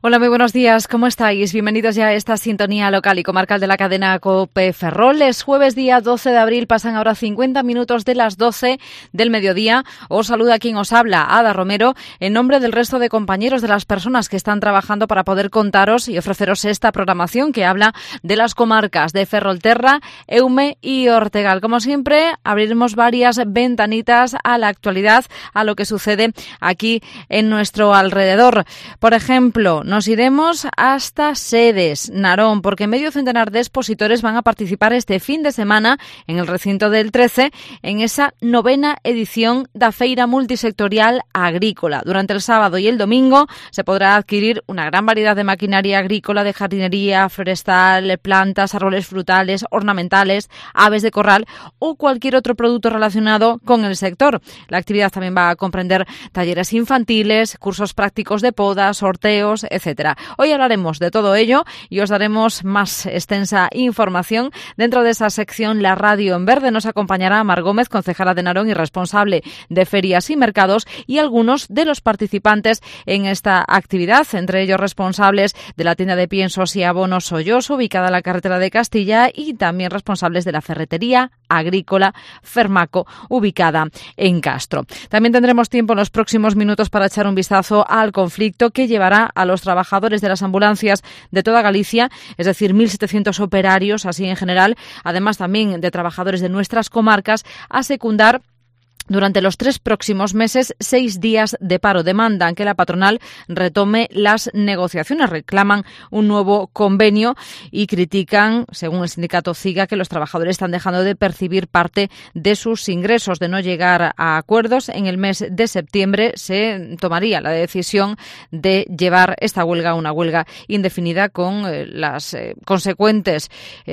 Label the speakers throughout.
Speaker 1: Hola, muy buenos días, ¿cómo estáis? Bienvenidos ya a esta sintonía local y comarcal de la cadena COPE Ferrol. Es jueves día 12 de abril, pasan ahora 50 minutos de las 12 del mediodía. Os saluda quien os habla, Ada Romero, en nombre del resto de compañeros, de las personas que están trabajando para poder contaros y ofreceros esta programación que habla de las comarcas de Ferrolterra, Eume y Ortegal. Como siempre, abriremos varias ventanitas a la actualidad, a lo que sucede aquí en nuestro alrededor. Por ejemplo, nos iremos hasta Sedes, Narón, porque medio centenar de expositores van a participar este fin de semana en el recinto del 13 en esa 9ª edición da Feira Multisectorial Agrícola. Durante el sábado y el domingo se podrá adquirir una gran variedad de maquinaria agrícola, de jardinería, forestal, plantas, árboles frutales, ornamentales, aves de corral o cualquier otro producto relacionado con el sector. La actividad también va a comprender talleres infantiles, cursos prácticos de poda, sorteos, etc. Hoy hablaremos de todo ello y os daremos más extensa información. Dentro de esa sección La Radio en Verde nos acompañará Mar Gómez, concejala de Narón y responsable de ferias y mercados, y algunos de los participantes en esta actividad, entre ellos responsables de la tienda de piensos y abonos Solloso, ubicada en la carretera de Castilla, y también responsables de la ferretería agrícola Fermaco, ubicada en Castro. También tendremos tiempo en los próximos minutos para echar un vistazo al conflicto que llevará a los trabajadores de las ambulancias de toda Galicia, es decir, 1.700 operarios, así en general, además también de trabajadores de nuestras comarcas, a secundar durante los 3 próximos meses 6 días de paro. Demandan que la patronal retome las negociaciones, reclaman un nuevo convenio y critican, según el sindicato CIGA, que los trabajadores están dejando de percibir parte de sus ingresos. De no llegar a acuerdos, en el mes de septiembre se tomaría la decisión de llevar esta huelga, una huelga indefinida, con las consecuentes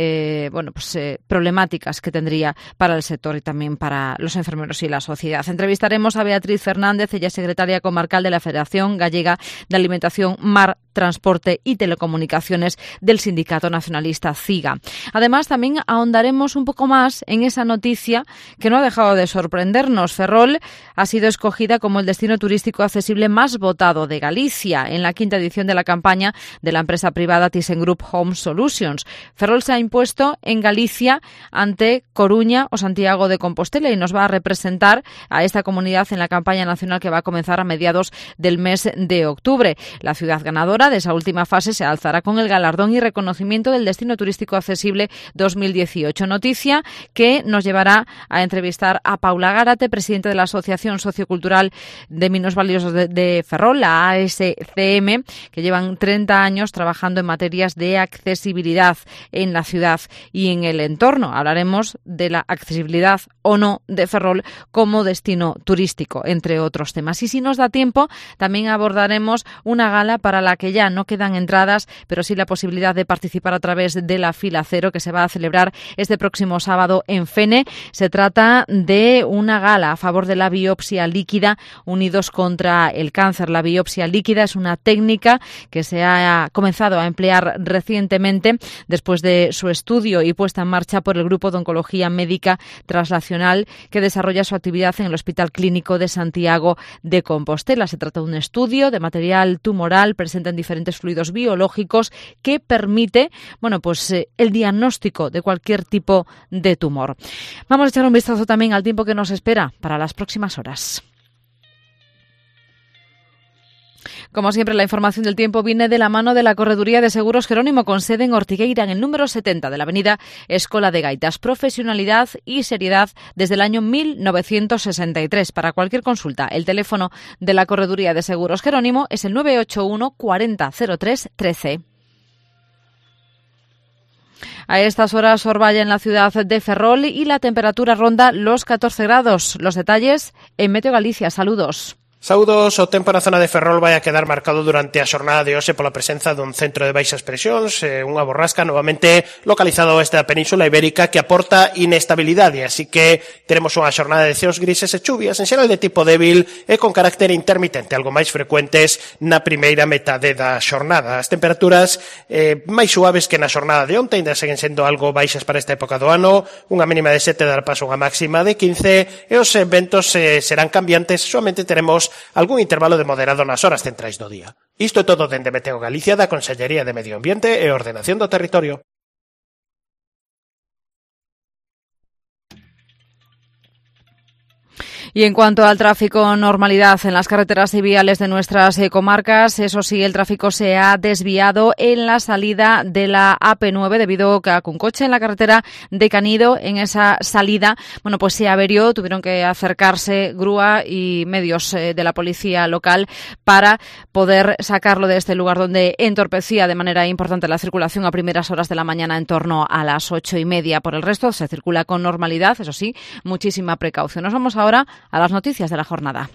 Speaker 1: problemáticas que tendría para el sector y también para los enfermeros y la sociedad. Entrevistaremos a Beatriz Fernández, ella es secretaria comarcal de la Federación Gallega de Alimentación, Mar, Transporte y Telecomunicaciones del Sindicato Nacionalista CIGA. Además, también ahondaremos un poco más en esa noticia que no ha dejado de sorprendernos. Ferrol ha sido escogida como el destino turístico accesible más votado de Galicia en la 5ª edición de la campaña de la empresa privada ThyssenKrupp Home Solutions. Ferrol se ha impuesto en Galicia ante Coruña o Santiago de Compostela y nos va a representar a esta comunidad en la campaña nacional que va a comenzar a mediados del mes de octubre. La ciudad ganadora de esa última fase se alzará con el galardón y reconocimiento del Destino Turístico Accesible 2018. Noticia que nos llevará a entrevistar a Paula Gárate, presidenta de la Asociación Sociocultural de Minusválidos de Ferrol, la ASCM, que llevan 30 años trabajando en materias de accesibilidad en la ciudad y en el entorno. Hablaremos de la accesibilidad o no de Ferrol como destino turístico, entre otros temas. Y si nos da tiempo, también abordaremos una gala para la que ya no quedan entradas, pero sí la posibilidad de participar a través de la fila cero, que se va a celebrar este próximo sábado en Fene. Se trata de una gala a favor de la biopsia líquida, unidos contra el cáncer. La biopsia líquida es una técnica que se ha comenzado a emplear recientemente después de su estudio y puesta en marcha por el Grupo de Oncología Médica Translacional, que desarrolla su actividad en el Hospital Clínico de Santiago de Compostela. Se trata de un estudio de material tumoral presente en diferentes fluidos biológicos que permite, el diagnóstico de cualquier tipo de tumor. Vamos a echar un vistazo también al tiempo que nos espera para las próximas horas. Como siempre, la información del tiempo viene de la mano de la Correduría de Seguros Jerónimo, con sede en Ortigueira, en el número 70 de la avenida Escola de Gaitas. Profesionalidad y seriedad desde el año 1963. Para cualquier consulta, el teléfono de la Correduría de Seguros Jerónimo es el 981 40 03 13. A estas horas orvalla en la ciudad de Ferrol y la temperatura ronda los 14 grados. Los detalles en Meteo Galicia. Saludos.
Speaker 2: Saúdos, o tempo na zona de Ferrol vai a quedar marcado durante a xornada de hoxe pola presenza dun centro de baixas presións, unha borrasca novamente localizada ao oeste da Península Ibérica que aporta inestabilidade, así que teremos unha xornada de ceos grises e chuvias, en xeral de tipo débil e con carácter intermitente, algo máis frecuentes na primeira metade da xornada. As temperaturas máis suaves que na xornada de onte, ainda seguen sendo algo baixas para esta época do ano, unha mínima de 7 dar paso a unha máxima de 15 e os ventos serán cambiantes, somente teremos temos algún intervalo de moderado nas horas centrais do día. Isto é todo dende Meteo Galicia da Consellería de Medio Ambiente e Ordenación do Territorio.
Speaker 1: Y en cuanto al tráfico, normalidad en las carreteras y viales de nuestras comarcas. Eso sí, el tráfico se ha desviado en la salida de la AP9 debido a que un coche en la carretera de Canido, en esa salida, pues se averió. Tuvieron que acercarse grúa y medios de la policía local para poder sacarlo de este lugar donde entorpecía de manera importante la circulación a primeras horas de la mañana en torno a las 8:30. Por el resto, se circula con normalidad, eso sí, muchísima precaución. Nos vamos ahora a las noticias de la jornada.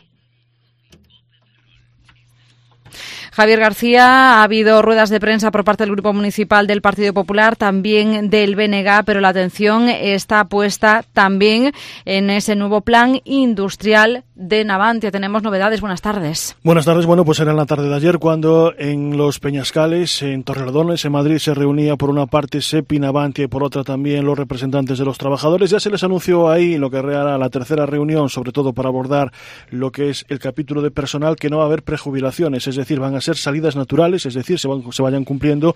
Speaker 1: Javier García, ha habido ruedas de prensa por parte del Grupo Municipal del Partido Popular, también del BNG, pero la atención está puesta también en ese nuevo plan industrial de Navantia. Tenemos novedades. Buenas tardes.
Speaker 3: Buenas tardes. Bueno, pues era en la tarde de ayer cuando en Los Peñascales, en Torrelodones, en Madrid, se reunía por una parte SEPI Navantia y por otra también los representantes de los trabajadores. Ya se les anunció ahí lo que era la tercera reunión, sobre todo para abordar lo que es el capítulo de personal, que no va a haber prejubilaciones, es decir, van a ser salidas naturales, es decir, se vayan cumpliendo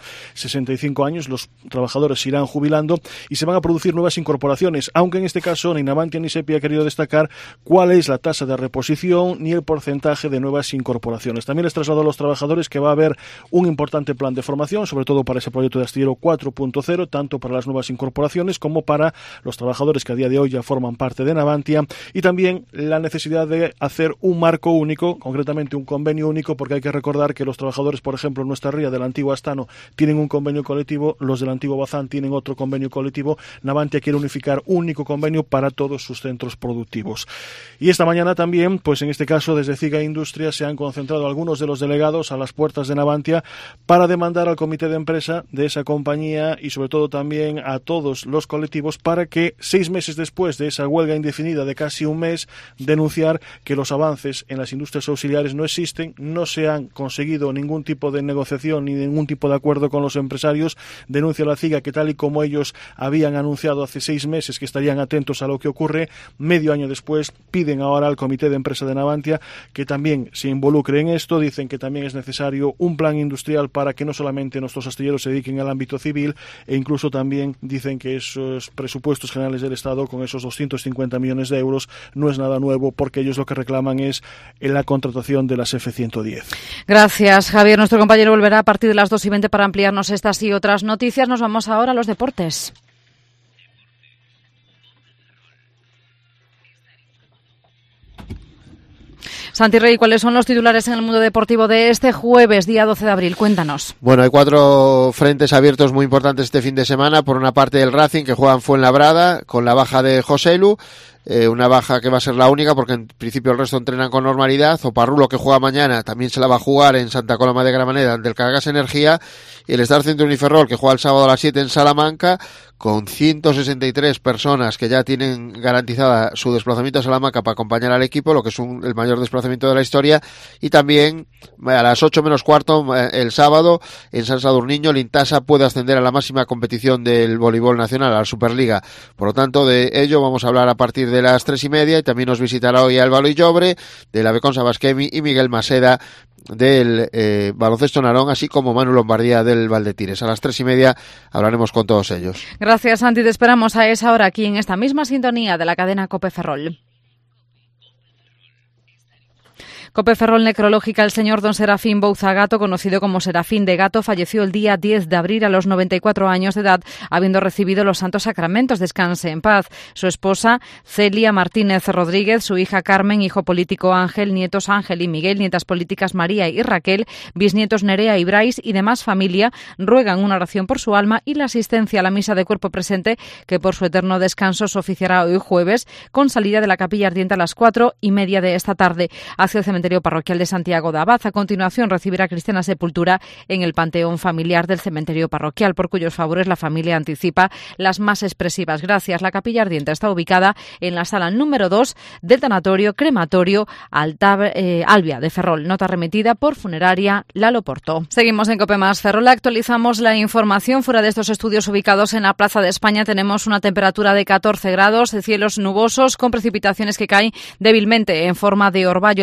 Speaker 3: 65 años, los trabajadores se irán jubilando y se van a producir nuevas incorporaciones, aunque en este caso ni Navantia ni SEPI ha querido destacar cuál es la tasa de reposición ni el porcentaje de nuevas incorporaciones. También les trasladó a los trabajadores que va a haber un importante plan de formación, sobre todo para ese proyecto de astillero 4.0, tanto para las nuevas incorporaciones como para los trabajadores que a día de hoy ya forman parte de Navantia, y también la necesidad de hacer un marco único, concretamente un convenio único, porque hay que recordar que los trabajadores, por ejemplo, en nuestra ría del antiguo Astano tienen un convenio colectivo, los del antiguo Bazán tienen otro convenio colectivo. Navantia quiere unificar un único convenio para todos sus centros productivos. Y esta mañana también, pues en este caso desde CIGA Industria, se han concentrado algunos de los delegados a las puertas de Navantia para demandar al comité de empresa de esa compañía y sobre todo también a todos los colectivos para que 6 meses después de esa huelga indefinida de casi un mes, denunciar que los avances en las industrias auxiliares no existen, no se han conseguido ningún tipo de negociación ni ningún tipo de acuerdo con los empresarios. Denuncia la CIGA que, tal y como ellos habían anunciado hace 6 meses que estarían atentos a lo que ocurre, medio año después piden ahora al comité de empresa de Navantia que también se involucre en esto. Dicen que también es necesario un plan industrial para que no solamente nuestros astilleros se dediquen al ámbito civil, e incluso también dicen que esos presupuestos generales del Estado, con esos 250 millones de euros, no es nada nuevo, porque ellos lo que reclaman es en la contratación de las F-110.
Speaker 1: Gracias, Javier. Nuestro compañero volverá a partir de las 2:20 para ampliarnos estas y otras noticias. Nos vamos ahora a los deportes. Santi Rey, ¿cuáles son los titulares en el mundo deportivo de este jueves, día 12 de abril? Cuéntanos.
Speaker 4: Bueno, hay 4 frentes abiertos muy importantes este fin de semana. Por una parte, el Racing, que juega en Fuenlabrada, con la baja de Joselu. Una baja que va a ser la única porque en principio el resto entrenan con normalidad. Oparrulo, que juega mañana, también se la va a jugar en Santa Coloma de Gramenet ante el Cargas Energía, y el Star Centro Uniferrol, que juega el sábado a las 7 en Salamanca, con 163 personas que ya tienen garantizada su desplazamiento a Salamanca para acompañar al equipo, lo que es el mayor desplazamiento de la historia. Y también a las 8 menos cuarto el sábado en San Sadurniño, el Intasa puede ascender a la máxima competición del voleibol nacional, a la Superliga. Por lo tanto, de ello vamos a hablar a partir de las 3:30, y también nos visitará hoy Álvaro Illobre de la Beconsa Basquemi y Miguel Maseda del Baloncesto Narón, así como Manu Lombardía del Valdetires. A las 3:30 hablaremos con todos ellos.
Speaker 1: Gracias, Santi. Te esperamos a esa hora aquí en esta misma sintonía de la cadena COPE Ferrol. COPE Ferrol Necrológica. El señor don Serafín Bouza Gato, conocido como Serafín de Gato, falleció el día 10 de abril a los 94 años de edad, habiendo recibido los santos sacramentos. Descanse en paz. Su esposa, Celia Martínez Rodríguez, su hija Carmen, hijo político Ángel, nietos Ángel y Miguel, nietas políticas María y Raquel, bisnietos Nerea y Brais y demás familia, ruegan una oración por su alma y la asistencia a la misa de cuerpo presente, que por su eterno descanso se oficiará hoy jueves, con salida de la capilla ardiente a las 4:30 de esta tarde hacia el cementerio parroquial de Santiago de Abad. A continuación recibirá cristiana sepultura en el panteón familiar del cementerio parroquial, por cuyos favores la familia anticipa las más expresivas gracias. La capilla ardiente está ubicada en la sala número 2 del tanatorio crematorio Albia de Ferrol. Nota remitida por Funeraria Lalo Porto. Seguimos en COPE Más Ferrol. Actualizamos la información. Fuera de estos estudios ubicados en la Plaza de España tenemos una temperatura de 14 grados, cielos nubosos con precipitaciones que caen débilmente en forma de orvallo. Las máximas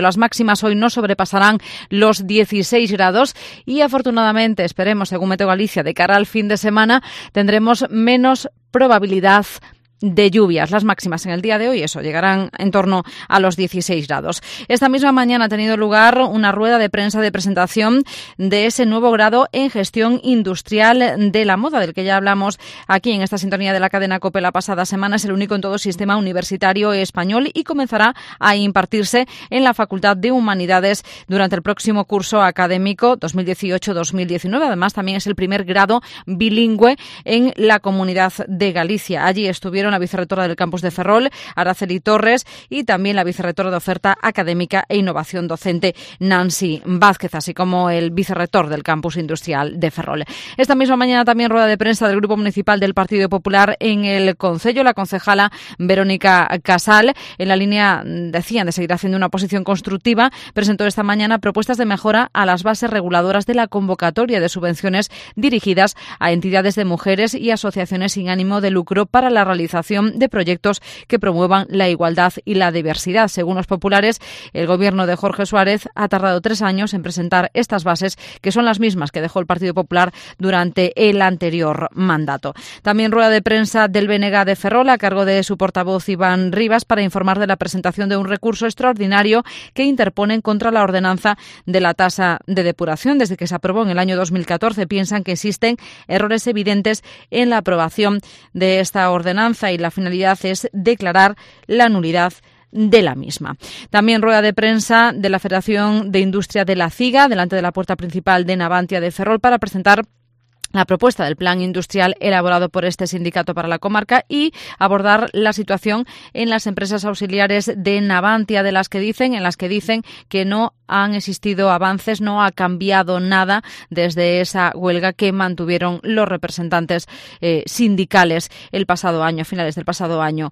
Speaker 1: máximas hoy no sobrepasarán los 16 grados y afortunadamente, esperemos, según Meteo Galicia, de cara al fin de semana tendremos menos probabilidad de lluvias. Las máximas en el día de hoy, llegarán en torno a los 16 grados. Esta misma mañana ha tenido lugar una rueda de prensa de presentación de ese nuevo grado en gestión industrial de la moda, del que ya hablamos aquí en esta sintonía de la cadena COPE la pasada semana. Es el único en todo el sistema universitario español y comenzará a impartirse en la Facultad de Humanidades durante el próximo curso académico 2018-2019. Además, también es el primer grado bilingüe en la Comunidad de Galicia. Allí estuvieron la vicerrectora del campus de Ferrol, Araceli Torres, y también la vicerrectora de Oferta Académica e Innovación Docente, Nancy Vázquez, así como el vicerrector del campus industrial de Ferrol. Esta misma mañana también rueda de prensa del Grupo Municipal del Partido Popular en el Concello. La concejala Verónica Casal, en la línea, decían, de seguir haciendo una oposición constructiva, presentó esta mañana propuestas de mejora a las bases reguladoras de la convocatoria de subvenciones dirigidas a entidades de mujeres y asociaciones sin ánimo de lucro para la realización de proyectos que promuevan la igualdad y la diversidad. Según los populares, el gobierno de Jorge Suárez ha tardado 3 años en presentar estas bases, que son las mismas que dejó el Partido Popular durante el anterior mandato. También rueda de prensa del BNG de Ferrol a cargo de su portavoz Iván Rivas para informar de la presentación de un recurso extraordinario que interponen contra la ordenanza de la tasa de depuración. Desde que se aprobó en el año 2014 piensan que existen errores evidentes en la aprobación de esta ordenanza y la finalidad es declarar la nulidad de la misma. También rueda de prensa de la Federación de Industria de la CIGA delante de la puerta principal de Navantia de Ferrol para presentar la propuesta del plan industrial elaborado por este sindicato para la comarca y abordar la situación en las empresas auxiliares de Navantia, en las que dicen que no han existido avances, no ha cambiado nada desde esa huelga que mantuvieron los representantes sindicales el pasado año, a finales del pasado año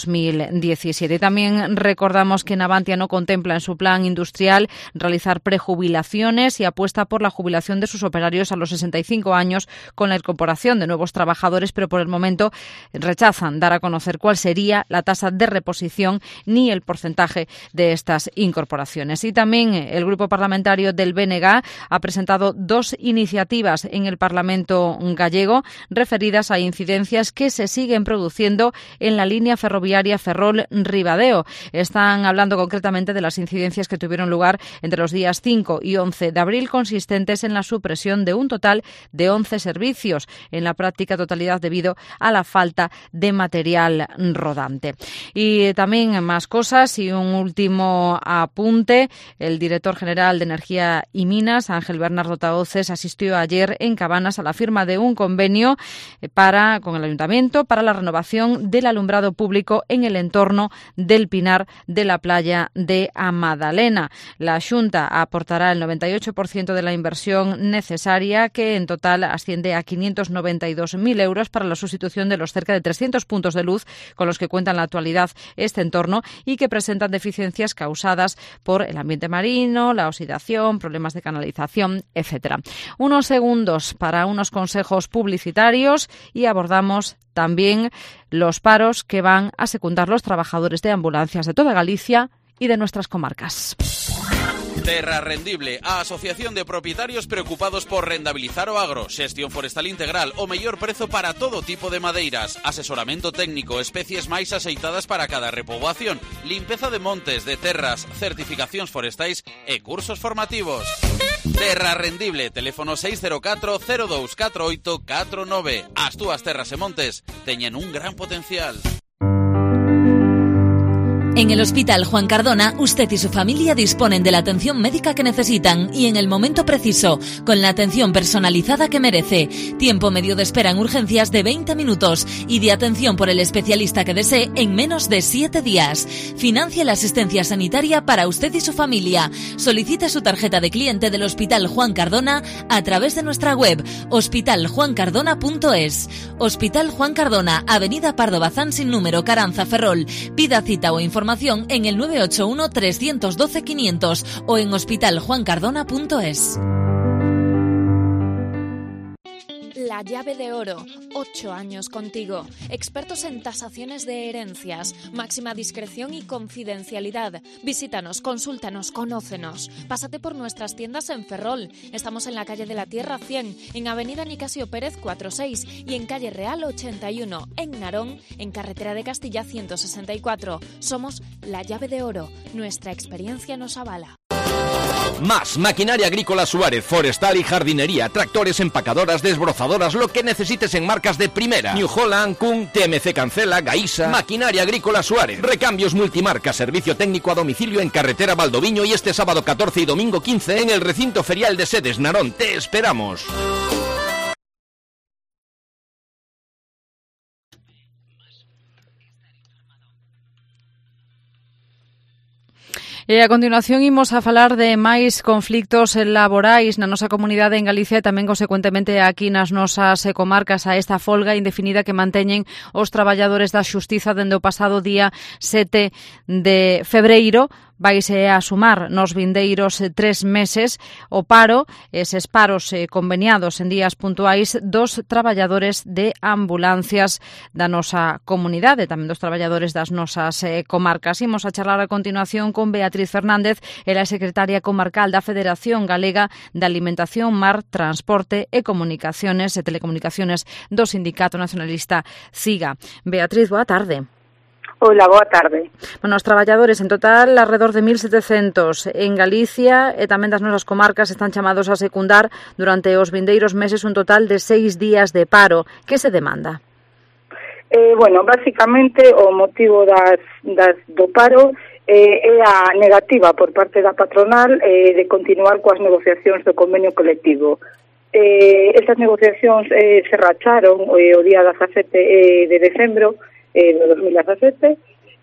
Speaker 1: 2017. Y también recordamos que Navantia no contempla en su plan industrial realizar prejubilaciones y apuesta por la jubilación de sus operarios a los 65 años con la incorporación de nuevos trabajadores, pero por el momento rechazan dar a conocer cuál sería la tasa de reposición ni el porcentaje de estas incorporaciones. Y también el grupo parlamentario del BNG ha presentado 2 iniciativas en el Parlamento gallego referidas a incidencias que se siguen produciendo en la línea ferroviaria Ferrol-Ribadeo. Están hablando concretamente de las incidencias que tuvieron lugar entre los días 5 y 11 de abril, consistentes en la supresión de un total de 11 servicios, en la práctica totalidad debido a la falta de material rodante. Y también más cosas y un último apunte. El director general de Energía y Minas, Ángel Bernardo Tahoces, asistió ayer en Cabanas a la firma de un convenio con el Ayuntamiento para la renovación del alumbrado público en el entorno del Pinar de la playa de Amadalena. La Xunta aportará el 98% de la inversión necesaria, que en total asciende a 592.000 euros para la sustitución de los cerca de 300 puntos de luz con los que cuenta en la actualidad este entorno y que presentan deficiencias causadas por el ambiente marino, la oxidación, problemas de canalización, etcétera. Unos segundos para unos consejos publicitarios y abordamos también los paros que van a secundar los trabajadores de ambulancias de toda Galicia y de nuestras comarcas.
Speaker 5: Terra Rendible, a asociación de propietarios preocupados por rentabilizar o agro, xestión forestal integral, o mellor prezo para todo tipo de madeiras, asesoramento técnico, especies máis axeitadas para cada repoboación, limpeza de montes, de terras, certificacións forestais e cursos formativos. Terra Rendible, teléfono 604 0248 49. As túas terras e montes teñen un gran potencial.
Speaker 6: En el Hospital Juan Cardona, usted y su familia disponen de la atención médica que necesitan y en el momento preciso, con la atención personalizada que merece. Tiempo medio de espera en urgencias de 20 minutos y de atención por el especialista que desee en menos de 7 días. Financie la asistencia sanitaria para usted y su familia. Solicite su tarjeta de cliente del Hospital Juan Cardona a través de nuestra web hospitaljuancardona.es. Hospital Juan Cardona, Avenida Pardo Bazán sin número, Caranza, Ferrol. Pida cita o información en el 981 312 500 o en hospitaljuancardona.es.
Speaker 7: La Llave de Oro, 8 años contigo. Expertos en tasaciones de herencias, máxima discreción y confidencialidad. Visítanos, consúltanos, conócenos. Pásate por nuestras tiendas en Ferrol. Estamos en la calle de la Tierra 100, en Avenida Nicasio Pérez 46 y en calle Real 81, en Narón, en carretera de Castilla 164. Somos La Llave de Oro. Nuestra experiencia nos avala.
Speaker 8: Más maquinaria agrícola Suárez, forestal y jardinería, tractores, empacadoras, desbrozadoras, lo que necesites en marcas de primera. New Holland, Kuhn, TMC Cancela, Gaísa. Maquinaria agrícola Suárez. Recambios multimarca, servicio técnico a domicilio en carretera Valdoviño y este sábado 14 y domingo 15 en el recinto ferial de Sedes Narón. Te esperamos.
Speaker 1: E a continuación imos a falar de máis conflictos laborais na nosa comunidade en Galicia e tamén consecuentemente aquí nas nosas comarcas a esta folga indefinida que manteñen os traballadores da Xustiza dende o pasado día 7 de febreiro. Vaise a sumar nos vindeiros 3 meses o paro, eses paros conveniados en días puntuais dos traballadores de ambulancias da nosa comunidade, tamén dos traballadores das nosas comarcas. Imos a charlar a continuación con Beatriz Fernández, ela é secretaria comarcal da Federación Galega de Alimentación, Mar, Transporte e Comunicaciones e Telecomunicaciones do Sindicato Nacionalista CIGA. Beatriz, boa tarde.
Speaker 9: Hola, boa tarde.
Speaker 1: Bueno, os traballadores en total alrededor de 1.700 en Galicia e tamén das nosas comarcas están chamados a secundar durante os vindeiros meses un total de 6 días de paro. Que se demanda?
Speaker 9: Bueno, basicamente o motivo do paro é a negativa por parte da patronal de continuar coas negociacións do convenio colectivo. Estas negociacións se racharon o día 17 de decembro de 2017.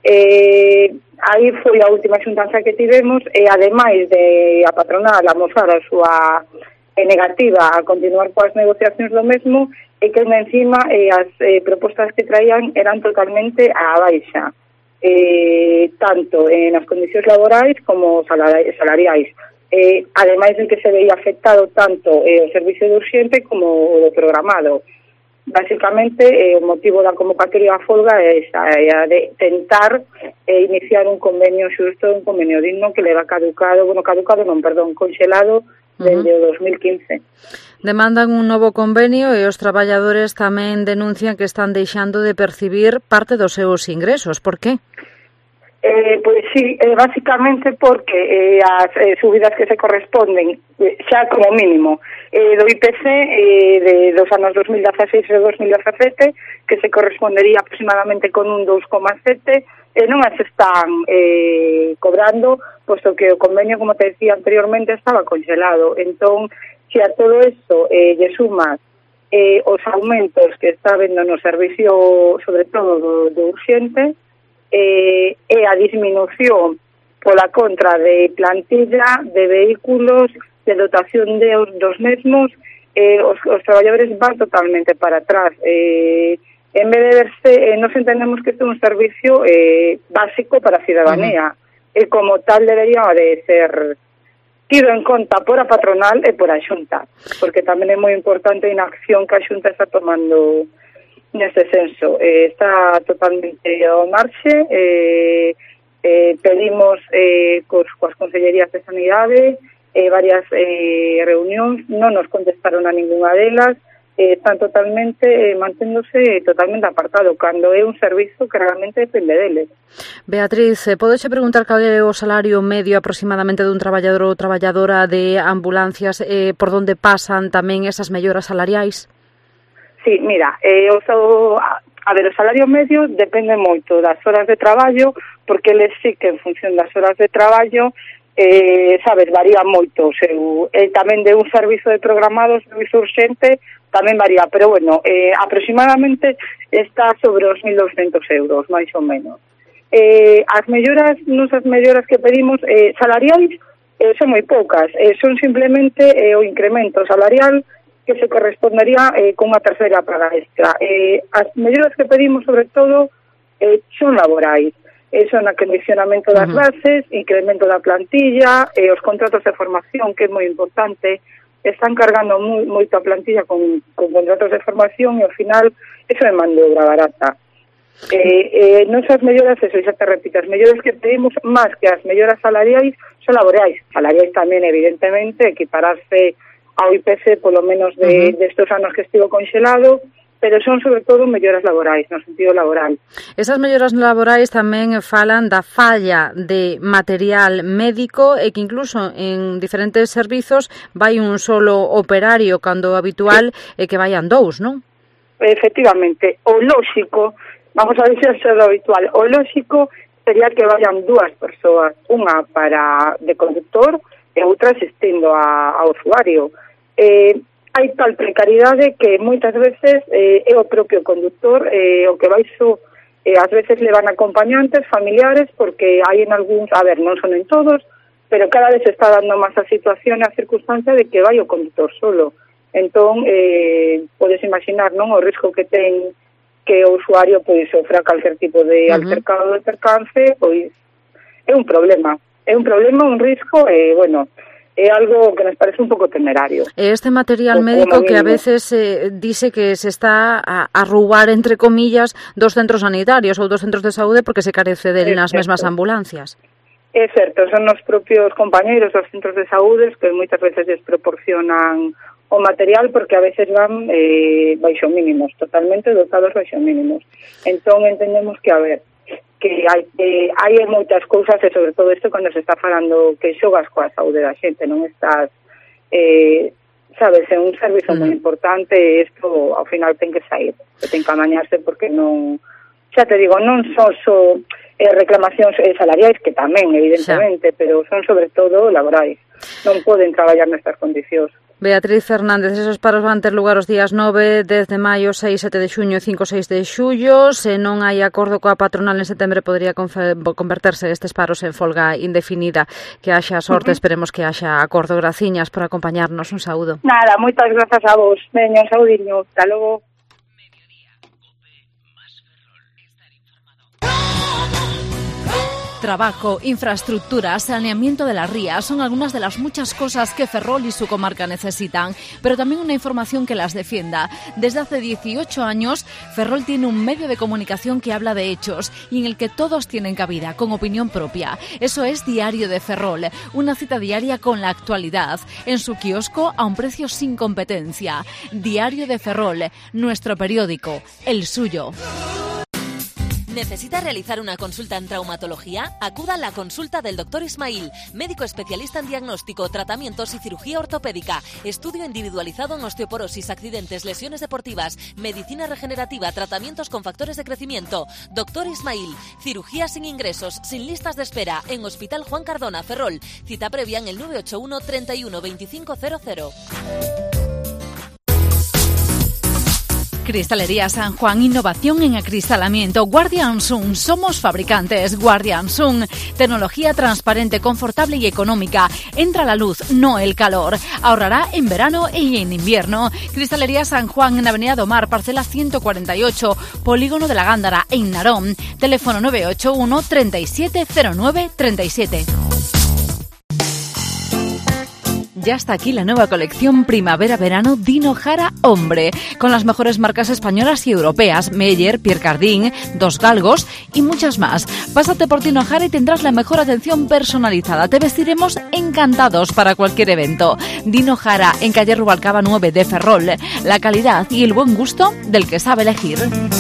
Speaker 9: Aí foi a última xuntanza que tivemos e ademais de a patronal amosar a súa negativa a continuar coas negociacións do mesmo e que encima as propostas que traían eran totalmente á baixa, tanto nas condicións laborais como salariais. Ademais de que se veía afectado tanto o servicio de urxente como o do programado. Basicamente, o motivo da convocatoria da folga é esa, a de tentar iniciar un convenio xusto, un convenio digno que leva conxelado desde o 2015.
Speaker 1: Demandan un novo convenio e os traballadores tamén denuncian que están deixando de percibir parte dos seus ingresos. Por qué?
Speaker 9: Pois sí, basicamente porque as subidas que se corresponden xa como mínimo do IPC dos anos 2016 e 2017 que se correspondería aproximadamente con un 2,7 non as están cobrando, posto que o convenio, como te decía anteriormente, estaba congelado. Entón, se a todo eso lle sumas os aumentos que está vendo no servicio, sobre todo do urxente, e a disminución pola contra de plantilla, de vehículos, de dotación dos mesmos, os traballadores van totalmente para atrás. En vez de verse, nos entendemos que este é un servicio básico para a cidadanía, e como tal debería de ser tido en conta por a patronal e por a Xunta, porque tamén é moi importante a inacción que a Xunta está tomando neste senso. Está totalmente ao marxe. Pedimos coas consellerías de Sanidade varias reunións, non nos contestaron a ninguna delas. Están totalmente manténdose totalmente apartado cando é un servizo que realmente depende deles.
Speaker 1: Beatriz, podeche preguntar cal é o salario medio aproximadamente dun traballador ou traballadora de ambulancias, por onde pasan tamén esas melloras salariais?
Speaker 9: Sí, mira, o salario medio depende moito das horas de traballo, porque eles sí que en función das horas de traballo, varía moito. Tamén de un servizo de programado, servizo urxente, tamén varía, pero bueno, aproximadamente está sobre os 1.200 euros, máis ou menos. As melloras que pedimos salariais son moi poucas, son simplemente o incremento salarial que se correspondería con unha terceira paga extra. As melloras que pedimos, sobre todo, son laborais. Son acondicionamento das bases, incremento da plantilla, os contratos de formación, que é moi importante, están cargando moito a plantilla con contratos de formación e ao final eso é man de obra barata. Nosas melloras, eso xa te repito, as melloras que pedimos máis que as melloras salariais son laborais tamén, evidentemente, equipararse ao IPC polo menos destes anos que estivo conxelado, pero son sobre todo melloras laborais, no sentido laboral.
Speaker 1: Esas melloras laborais tamén falan da falla de material médico e que incluso en diferentes servizos vai un solo operario cando o habitual é que vayan dous, non?
Speaker 9: Efectivamente, o lóxico, vamos a decir xa do habitual, o lóxico sería que vayan dúas persoas, unha para de conductor e outra asistindo ao usuario. Hai tal precariedade que moitas veces é o propio conductor o que vai ás veces levan acompañantes, familiares, porque hai en algúns, non son en todos, pero cada vez se está dando máis a situación e a circunstancia de que vai o conductor solo. Entón, podes imaginar, non, o risco que ten que o usuario pois sofra calquer tipo de altercado de percance, pois é un problema, un risco e, é algo que nos parece un pouco temerario.
Speaker 1: Este material médico que a veces dice que se está a roubar, entre comillas, dos centros sanitarios ou dos centros de saúde porque se carece del nas mesmas ambulancias.
Speaker 9: É certo, son os propios compañeiros dos centros de saúde que moitas veces desproporcionan o material porque a veces van baixo mínimos, totalmente dotados baixo mínimos. Entón entendemos que, que hai moitas cousas e sobre todo isto cando se está falando que xogas coa saúde da xente, non estás sabes, é un servizo moi importante e isto ao final ten que sair, ten que amañarse porque non, xa te digo, non son só reclamacións salariais que tamén, evidentemente, pero son sobre todo laborais, non poden traballar nestas condicións.
Speaker 1: Beatriz Fernández, esos paros van ter lugar os días 9, 10 de maio, 6, 7 de xuño e 5, 6 de xullo. Se non hai acordo coa patronal en setembro podría converterse estes paros en folga indefinida. Que haxa sorte, esperemos que haxa acordo. Graciñas por acompañarnos, un saúdo.
Speaker 9: Nada, moitas grazas a vos. Veño, un saudiño. Hasta logo.
Speaker 6: Trabajo, infraestructura, saneamiento de las rías son algunas de las muchas cosas que Ferrol y su comarca necesitan, pero también una información que las defienda. Desde hace 18 años, Ferrol tiene un medio de comunicación que habla de hechos y en el que todos tienen cabida, con opinión propia. Eso es Diario de Ferrol, una cita diaria con la actualidad, en su kiosco a un precio sin competencia. Diario de Ferrol, nuestro periódico, el suyo.
Speaker 10: ¿Necesita realizar una consulta en traumatología? Acuda a la consulta del Dr. Ismail, médico especialista en diagnóstico, tratamientos y cirugía ortopédica, estudio individualizado en osteoporosis, accidentes, lesiones deportivas, medicina regenerativa, tratamientos con factores de crecimiento. Dr. Ismail, cirugía sin ingresos, sin listas de espera, en Hospital Juan Cardona, Ferrol. Cita previa en el 981 31 2500.
Speaker 6: Cristalería San Juan, innovación en acristalamiento. Guardian Sun, somos fabricantes. Guardian Sun, tecnología transparente, confortable y económica. Entra la luz, no el calor. Ahorrará en verano y en invierno. Cristalería San Juan en Avenida Domar, parcela 148, Polígono de la Gándara, en Narón. Teléfono 981 3709 37. Ya está aquí la nueva colección Primavera-Verano Dino Jara Hombre, con las mejores marcas españolas y europeas, Meyer, Pierre Cardin, Dos Galgos y muchas más. Pásate por Dino Jara y tendrás la mejor atención personalizada. Te vestiremos encantados para cualquier evento. Dino Jara, en calle Rubalcaba 9 de Ferrol. La calidad y el buen gusto del que sabe elegir.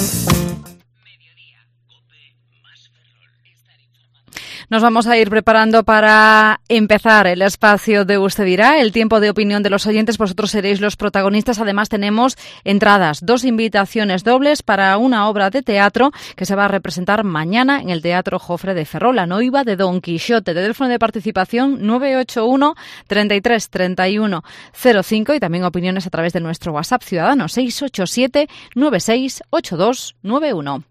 Speaker 6: Nos vamos a ir preparando para empezar el espacio de Usted Dirá, el tiempo de opinión de los oyentes. Vosotros seréis los protagonistas. Además, tenemos entradas, 2 invitaciones dobles para una obra de teatro que se va a representar mañana en el Teatro Jofre de Ferrol, La Noiva de Don Quijote. Teléfono de participación 981 33 31 05 y también opiniones a través de nuestro WhatsApp ciudadano 687 96 8291.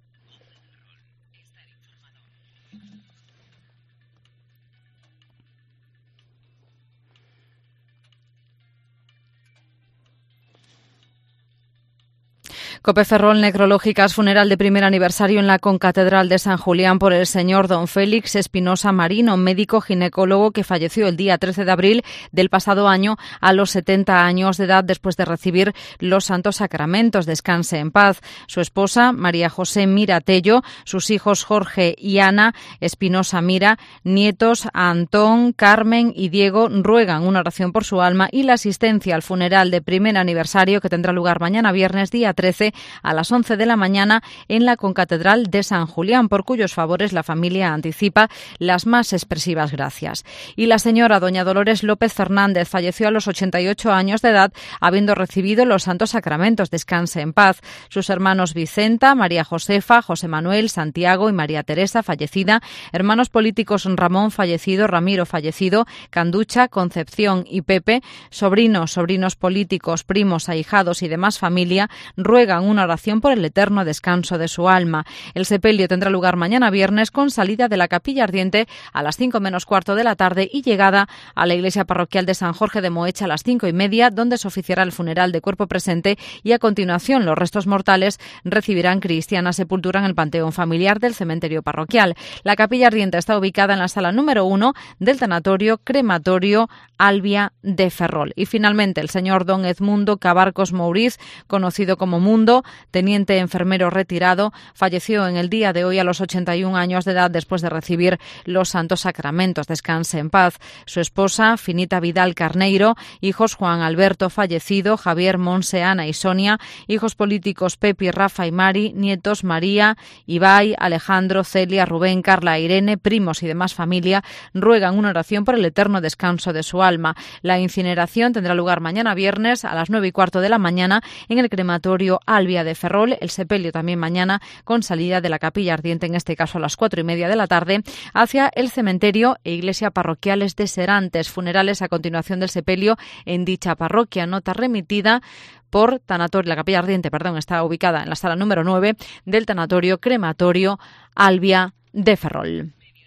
Speaker 1: COPE Ferrol, necrológicas, funeral de primer aniversario en la Concatedral de San Julián por el señor don Félix Espinosa Marino, médico ginecólogo que falleció el día 13 de abril del pasado año a los 70 años de edad después de recibir los santos sacramentos. Descanse en paz. Su esposa, María José Mira Tello, sus hijos Jorge y Ana Espinosa Mira, nietos Antón, Carmen y Diego ruegan una oración por su alma y la asistencia al funeral de primer aniversario que tendrá lugar mañana viernes día 13 a las 11 de la mañana en la Concatedral de San Julián, por cuyos favores la familia anticipa las más expresivas gracias. Y la señora doña Dolores López Fernández falleció a los 88 años de edad, habiendo recibido los santos sacramentos. Descanse en paz. Sus hermanos Vicenta, María Josefa, José Manuel, Santiago y María Teresa, fallecida, hermanos políticos Ramón, fallecido, Ramiro, fallecido, Canducha, Concepción y Pepe, sobrinos políticos, primos, ahijados y demás familia, ruegan una oración por el eterno descanso de su alma. El sepelio tendrá lugar mañana viernes con salida de la Capilla Ardiente a las 5 menos cuarto de la tarde y llegada a la iglesia parroquial de San Jorge de Moecha a las 5:30, donde se oficiará el funeral de cuerpo presente y a continuación los restos mortales recibirán cristiana sepultura en el panteón familiar del cementerio parroquial. La Capilla Ardiente está ubicada en la sala número 1 del tanatorio crematorio Albia de Ferrol. Y finalmente el señor don Edmundo Cabarcos Mouriz, conocido como Mundo, teniente enfermero retirado, falleció en el día de hoy a los 81 años de edad después de recibir los santos sacramentos. Descanse en paz. Su esposa, Finita Vidal Carneiro, hijos Juan Alberto, fallecido, Javier, Monse, Ana y Sonia, hijos políticos Pepi, Rafa y Mari, nietos María, Ibai, Alejandro, Celia, Rubén, Carla, Irene, primos y demás familia, ruegan una oración por el eterno descanso de su alma. La incineración tendrá lugar mañana viernes a las 9:15 de la mañana en el crematorio Albia de Ferrol. El sepelio también mañana con salida de la Capilla Ardiente, en este caso a las 4:30 de la tarde, hacia el cementerio e iglesia parroquiales de Serantes. Funerales a continuación del sepelio en dicha parroquia. Nota remitida por tanatorio. La Capilla Ardiente, está ubicada en la sala número 9 del tanatorio crematorio Albia de Ferrol.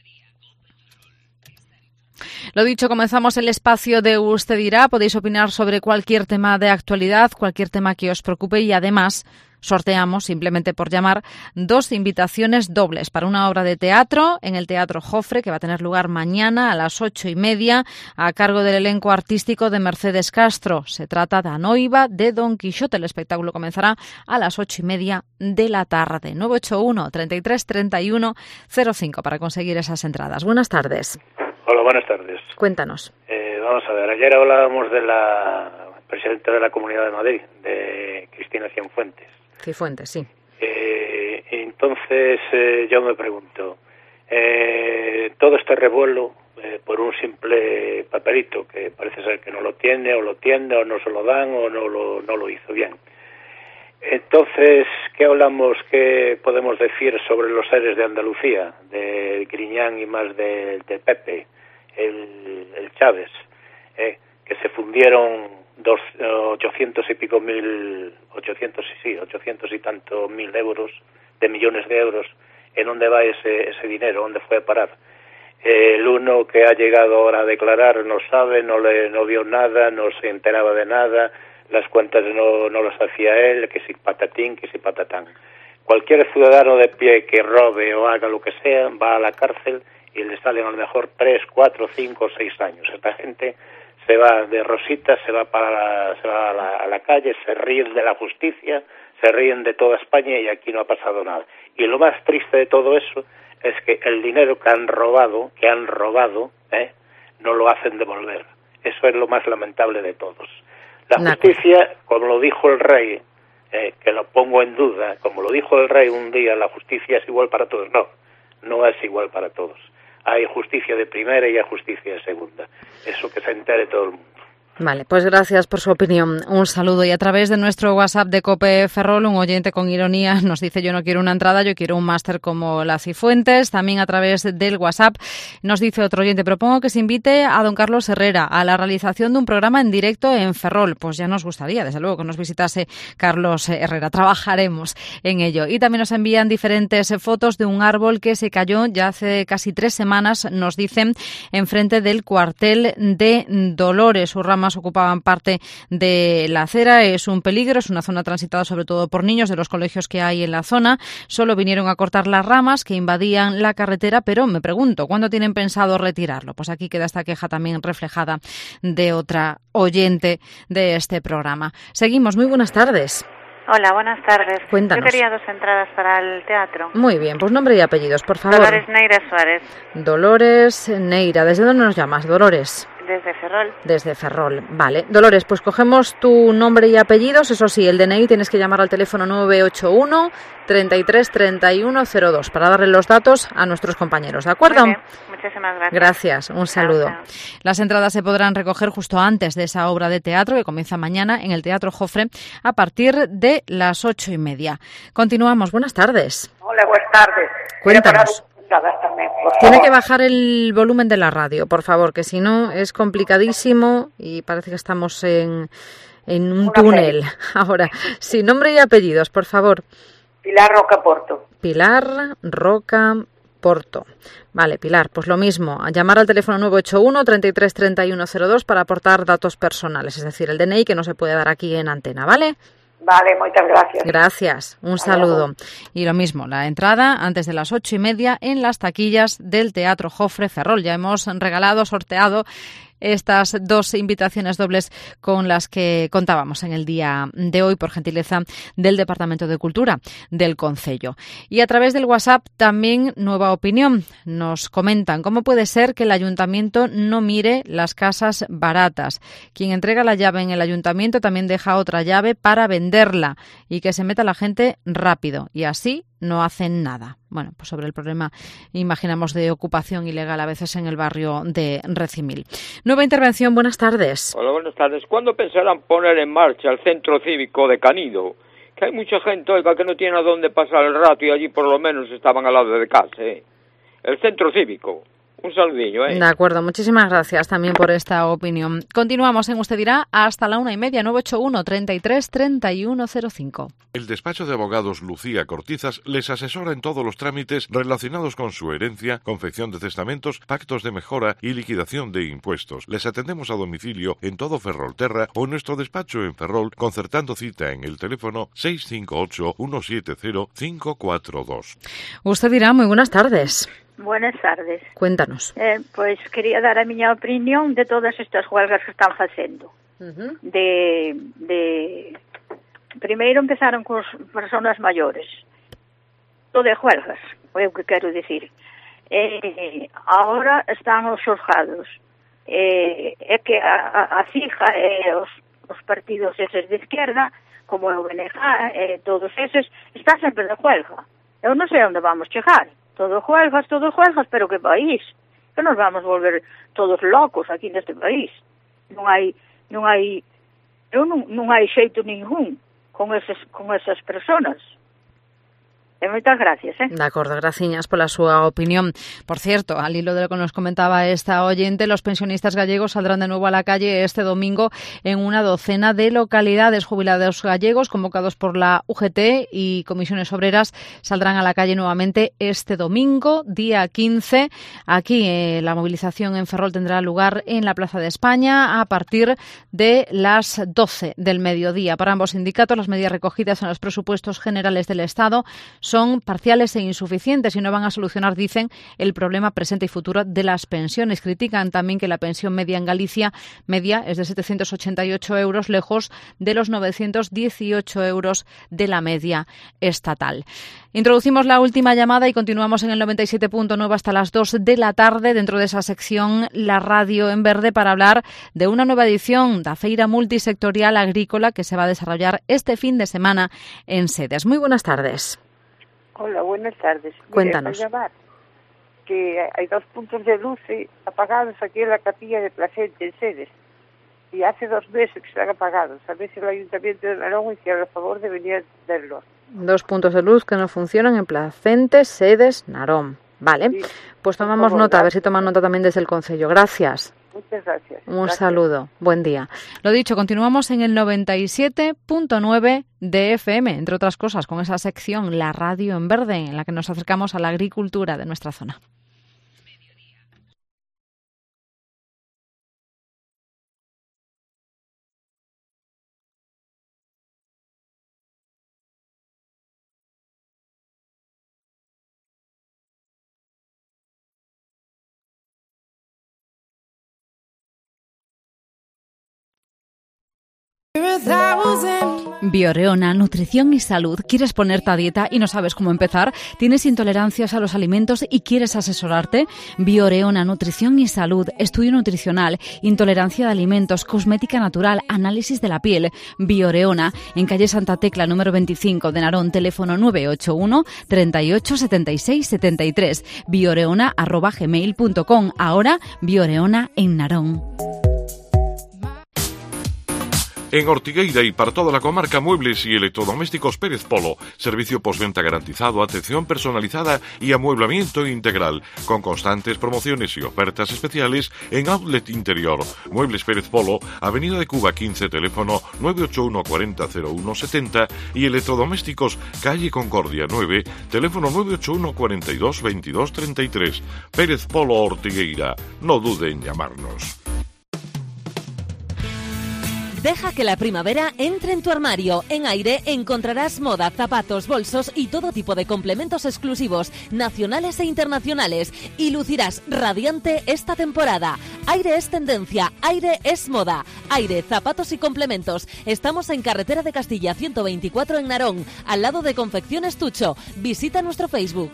Speaker 1: Lo dicho, comenzamos el espacio de Usted dirá. Podéis opinar sobre cualquier tema de actualidad, cualquier tema que os preocupe y además sorteamos, simplemente por llamar, 2 invitaciones dobles para una obra de teatro en el Teatro Jofre que va a tener lugar mañana a las 8:30 a cargo del elenco artístico de Mercedes Castro. Se trata de Anoiva de Don Quijote. El espectáculo comenzará a las 8:30 de la tarde. 981 33 31 05 para conseguir esas entradas. Buenas tardes.
Speaker 11: Hola, buenas tardes.
Speaker 1: Cuéntanos.
Speaker 11: Vamos a ver, ayer hablábamos de la presidenta de la Comunidad de Madrid, de Cristina Cifuentes.
Speaker 1: Cifuentes, sí.
Speaker 11: Entonces yo me pregunto, todo este revuelo por un simple papelito que parece ser que no lo tiene o lo tiene o no se lo dan o no lo hizo bien. Entonces, ¿qué hablamos, qué podemos decir sobre los seres de Andalucía, de Griñán y más de Pepe, el Chávez, que se fundieron 800 y tantos mil euros, de millones de euros? ¿En dónde va ese dinero? ¿Dónde fue a parar? El uno que ha llegado ahora a declarar no sabe, no vio nada, no se enteraba de nada, las cuentas no las hacía él, que si patatín, que si patatán. Cualquier ciudadano de pie que robe o haga lo que sea va a la cárcel y le salen a lo mejor 3, 4, 5, 6 años. Esta gente se va de rosita, se va a la calle, se ríen de la justicia, se ríen de toda España y aquí no ha pasado nada. Y lo más triste de todo eso es que el dinero que han robado, no lo hacen devolver. Eso es lo más lamentable de todos. La justicia, como lo dijo el rey, que lo pongo en duda, como lo dijo el rey un día, la justicia es igual para todos. No es igual para todos. Hay justicia de primera y hay justicia de segunda. Eso que se entere todo el mundo.
Speaker 1: Vale, pues gracias por su opinión. Un saludo. Y a través de nuestro WhatsApp de COPE Ferrol, un oyente con ironía nos dice: yo no quiero una entrada, yo quiero un máster como la Cifuentes. También a través del WhatsApp nos dice otro oyente: propongo que se invite a don Carlos Herrera a la realización de un programa en directo en Ferrol. Pues ya nos gustaría, desde luego, que nos visitase Carlos Herrera. Trabajaremos en ello. Y también nos envían diferentes fotos de un árbol que se cayó ya hace casi 3 semanas, nos dicen, enfrente del cuartel de Dolores. Sus ramas además ocupaban parte de la acera. Es un peligro, es una zona transitada sobre todo por niños de los colegios que hay en la zona. Solo vinieron a cortar las ramas que invadían la carretera, pero me pregunto, ¿cuándo tienen pensado retirarlo? Pues aquí queda esta queja también reflejada de otra oyente de este programa. Seguimos, muy buenas tardes.
Speaker 12: Hola, buenas tardes.
Speaker 1: Cuéntanos.
Speaker 12: Yo quería 2 entradas para el teatro.
Speaker 1: Muy bien, pues nombre y apellidos, por favor.
Speaker 12: Dolores Neira Suárez.
Speaker 1: Dolores Neira. ¿Desde dónde nos llamas, Dolores?
Speaker 12: Desde Ferrol.
Speaker 1: Desde Ferrol, vale. Dolores, pues cogemos tu nombre y apellidos. Eso sí, el DNI tienes que llamar al teléfono 981 33 3102 para darle los datos a nuestros compañeros, ¿de acuerdo?
Speaker 12: Muy bien. Muchísimas gracias.
Speaker 1: Gracias, un saludo.
Speaker 12: Gracias.
Speaker 1: Las entradas se podrán recoger justo antes de esa obra de teatro que comienza mañana en el Teatro Jofre a partir de las 8:30. Continuamos, buenas tardes.
Speaker 13: Hola, buenas tardes.
Speaker 1: Cuéntanos.
Speaker 13: También,
Speaker 1: Tiene que bajar el volumen de la radio, por favor, que si no es complicadísimo y parece que estamos en un túnel. Ahora, sí, nombre y apellidos, por favor.
Speaker 13: Pilar Roca Porto.
Speaker 1: Pilar Roca Porto. Vale, Pilar, pues lo mismo, a llamar al teléfono 981 33 3102 para aportar datos personales, es decir, el DNI que no se puede dar aquí en antena, ¿vale?
Speaker 13: Vale, muchas gracias.
Speaker 1: Gracias, un saludo. Y lo mismo, la entrada antes de las 8:30 en las taquillas del Teatro Jofre Ferrol. Ya hemos sorteado estas 2 invitaciones dobles con las que contábamos en el día de hoy por gentileza del Departamento de Cultura del Concello. Y a través del WhatsApp también nueva opinión. Nos comentan cómo puede ser que el Ayuntamiento no mire las casas baratas. Quien entrega la llave en el Ayuntamiento también deja otra llave para venderla y que se meta la gente rápido y así no hacen nada. Bueno, pues sobre el problema, imaginamos, de ocupación ilegal a veces en el barrio de Recimil. Nueva intervención, buenas tardes.
Speaker 14: Hola, buenas tardes. ¿Cuándo pensarán poner en marcha el centro cívico de Canido? Que hay mucha gente, oiga, que no tiene a dónde pasar el rato y allí por lo menos estaban al lado de casa, ¿eh? El centro cívico. Un saludillo, ¿eh?
Speaker 1: De acuerdo, muchísimas gracias también por esta opinión. Continuamos en Usted Dirá hasta la 1:30, 981 33 3105.
Speaker 15: El despacho de abogados Lucía Cortizas les asesora en todos los trámites relacionados con su herencia, confección de testamentos, pactos de mejora y liquidación de impuestos. Les atendemos a domicilio en todo Ferrolterra o en nuestro despacho en Ferrol, concertando cita en el teléfono 658 170 542.
Speaker 1: Usted Dirá, muy buenas tardes.
Speaker 16: Buenas tardes.
Speaker 1: Cuéntanos.
Speaker 16: Pois quería dar a miña opinión de todas estas huelgas que están facendo. Primeiro empezaron cos personas maiores. Todo de huelgas, é o que quero dicir. Agora están os xulgados. É que a fija os partidos eses de izquierda, como o BNG, todos eses, están sempre de huelga. Eu non sei onde vamos chegar. Todo huelgas, pero que país? Que nos vamos volver todos locos aquí neste país. Non hai xeito ningún con esas personas. E moitas gracias,
Speaker 1: De acordo, graciñas pola súa opinión. Por cierto, al hilo de lo que nos comentaba esta oyente, los pensionistas gallegos saldrán de nuevo a la calle este domingo en una docena de localidades. Jubilados gallegos convocados por la UGT y comisiones obreras saldrán a la calle nuevamente este domingo, día 15. Aquí la movilización en Ferrol tendrá lugar en la Plaza de España a partir de las 12 del mediodía. Para ambos sindicatos, las medidas recogidas en los presupuestos generales del Estado son parciales e insuficientes y no van a solucionar, dicen, el problema presente y futuro de las pensiones. Critican también que la pensión media en Galicia es de 788 euros, lejos de los 918 euros de la media estatal. Introducimos la última llamada y continuamos en el 97.9 hasta las 2 de la tarde dentro de esa sección La Radio en Verde para hablar de una nueva edición da Feira Multisectorial Agrícola que se va a desarrollar este fin de semana en Sedes. Muy buenas tardes.
Speaker 17: Hola, buenas tardes.
Speaker 1: Cuéntanos.
Speaker 17: Llamar que hay 2 puntos de luz apagados aquí en la capilla de Placente, en Sedes. Y hace 2 meses que están apagados. A ver si el Ayuntamiento de Narón hiciera el favor de venir a verlos. 2
Speaker 1: puntos de luz que no funcionan en Placente, Sedes, Narón. Vale, sí, pues tomamos nota, a ver si toman nota también desde el Concello. Gracias.
Speaker 17: Muchas gracias.
Speaker 1: Un saludo. Buen día. Lo dicho, continuamos en el 97.9 de FM, entre otras cosas, con esa sección La Radio en Verde, en la que nos acercamos a la agricultura de nuestra zona. Bioreona, nutrición y salud. ¿Quieres ponerte a dieta y no sabes cómo empezar? ¿Tienes intolerancias a los alimentos y quieres asesorarte? Bioreona, nutrición y salud, estudio nutricional, intolerancia de alimentos, cosmética natural, análisis de la piel. Bioreona, en calle Santa Tecla, número 25 de Narón, teléfono 981 38 76 73. bioreona@gmail.com. Ahora, Bioreona en Narón.
Speaker 15: En Ortigueira y para toda la comarca, muebles y electrodomésticos Pérez Polo. Servicio postventa garantizado, atención personalizada y amueblamiento integral. Con constantes promociones y ofertas especiales en Outlet Interior. Muebles Pérez Polo, Avenida de Cuba 15, teléfono 981 40 01 70 y electrodomésticos Calle Concordia 9, teléfono 981 42 22 33. Pérez Polo Ortigueira. No dude en llamarnos.
Speaker 10: Deja que la primavera entre en tu armario. En Aire encontrarás moda, zapatos, bolsos y todo tipo de complementos exclusivos, nacionales e internacionales. Y lucirás radiante esta temporada. Aire es tendencia, Aire es moda. Aire, zapatos y complementos. Estamos en Carretera de Castilla 124 en Narón, al lado de Confecciones Tucho. Visita nuestro Facebook.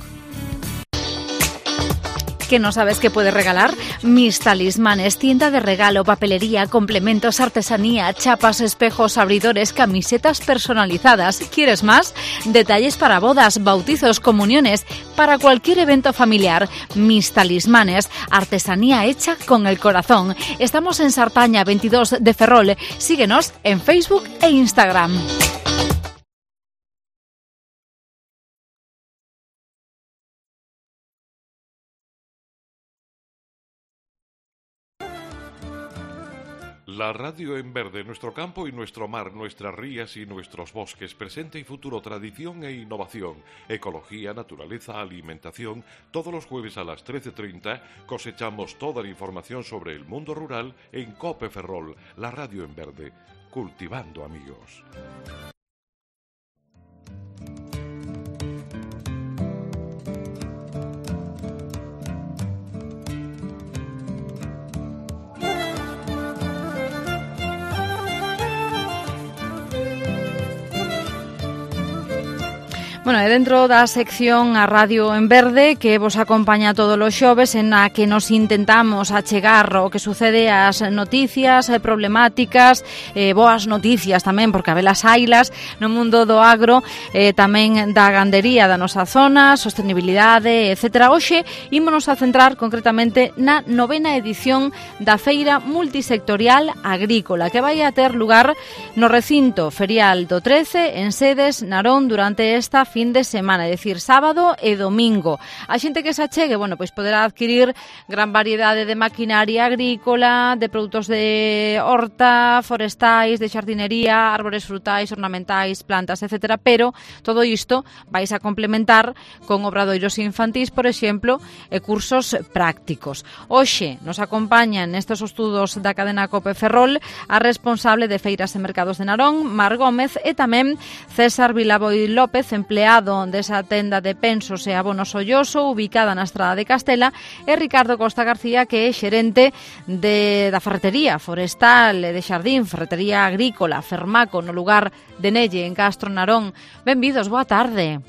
Speaker 1: ¿Que no sabes qué puedes regalar? Mis Talismanes, tienda de regalo, papelería, complementos, artesanía, chapas, espejos, abridores, camisetas personalizadas. ¿Quieres más? Detalles para bodas, bautizos, comuniones, para cualquier evento familiar. Mis Talismanes, artesanía hecha con el corazón. Estamos en Sartaña 22 de Ferrol. Síguenos en Facebook e Instagram.
Speaker 15: La radio en verde, nuestro campo y nuestro mar, nuestras rías y nuestros bosques, presente y futuro, tradición e innovación, ecología, naturaleza, alimentación. Todos los jueves a las 13:30 cosechamos toda la información sobre el mundo rural en COPE Ferrol, la radio en verde, cultivando amigos.
Speaker 1: Bueno, e dentro da sección A Radio en Verde, que vos acompaña todos os xoves, en a que nos intentamos achegar o que sucede as noticias, problemáticas, boas noticias tamén, porque habelas hailas no mundo do agro, tamén da gandería da nosa zona, sostenibilidade, etc. Hoxe ímonos a centrar concretamente na 9ª edición da Feira Multisectorial Agrícola, que vai a ter lugar no recinto ferial do 13 en Sedes, Narón, durante esta fin de semana, é dicir, sábado e domingo. A xente que se achegue, bueno, pois poderá adquirir gran variedade de maquinaria agrícola, de produtos de horta, forestais, de xardinería, árbores frutais, ornamentais, plantas, etc. Pero todo isto vais a complementar con obradoiros infantís, por exemplo, e cursos prácticos. Hoxe nos acompañan nestes estudos da cadena COPE Ferrol a responsable de Feiras e Mercados de Narón, Mar Gómez, e tamén César Vilaboi López, empleado desa tenda de pensos e abonos Olloso, ubicada na Estrada de Castela, e Ricardo Costa García, que é xerente da ferretería forestal e de xardín, ferretería agrícola, Fermaco, no lugar de Nelle, en Castro Narón. Benvidos, boa tarde.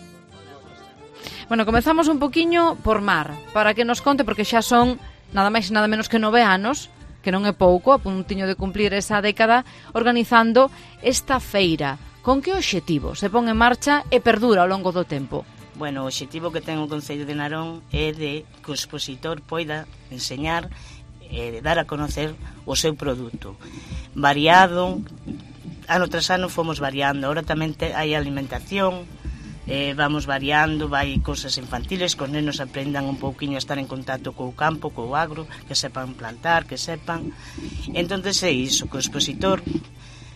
Speaker 1: Bueno, comezamos un poquiño por Mar, para que nos conte, porque xa son nada máis e nada menos que 9 anos, que non é pouco, a puntiño de cumplir esa década, organizando esta feira. Con que obxectivo se pon en marcha e perdura ao longo do tempo?
Speaker 18: Bueno, o obxectivo que ten o Concello de Narón é de que o expositor poida enseñar e dar a conocer o seu produto. Variado, ano tras ano fomos variando, ahora tamén hai alimentación, vamos variando, vai cosas infantiles, que os nenos aprendan un pouquiño a estar en contacto co campo, co agro, que sepan plantar, que sepan. Entonces é iso, que o expositor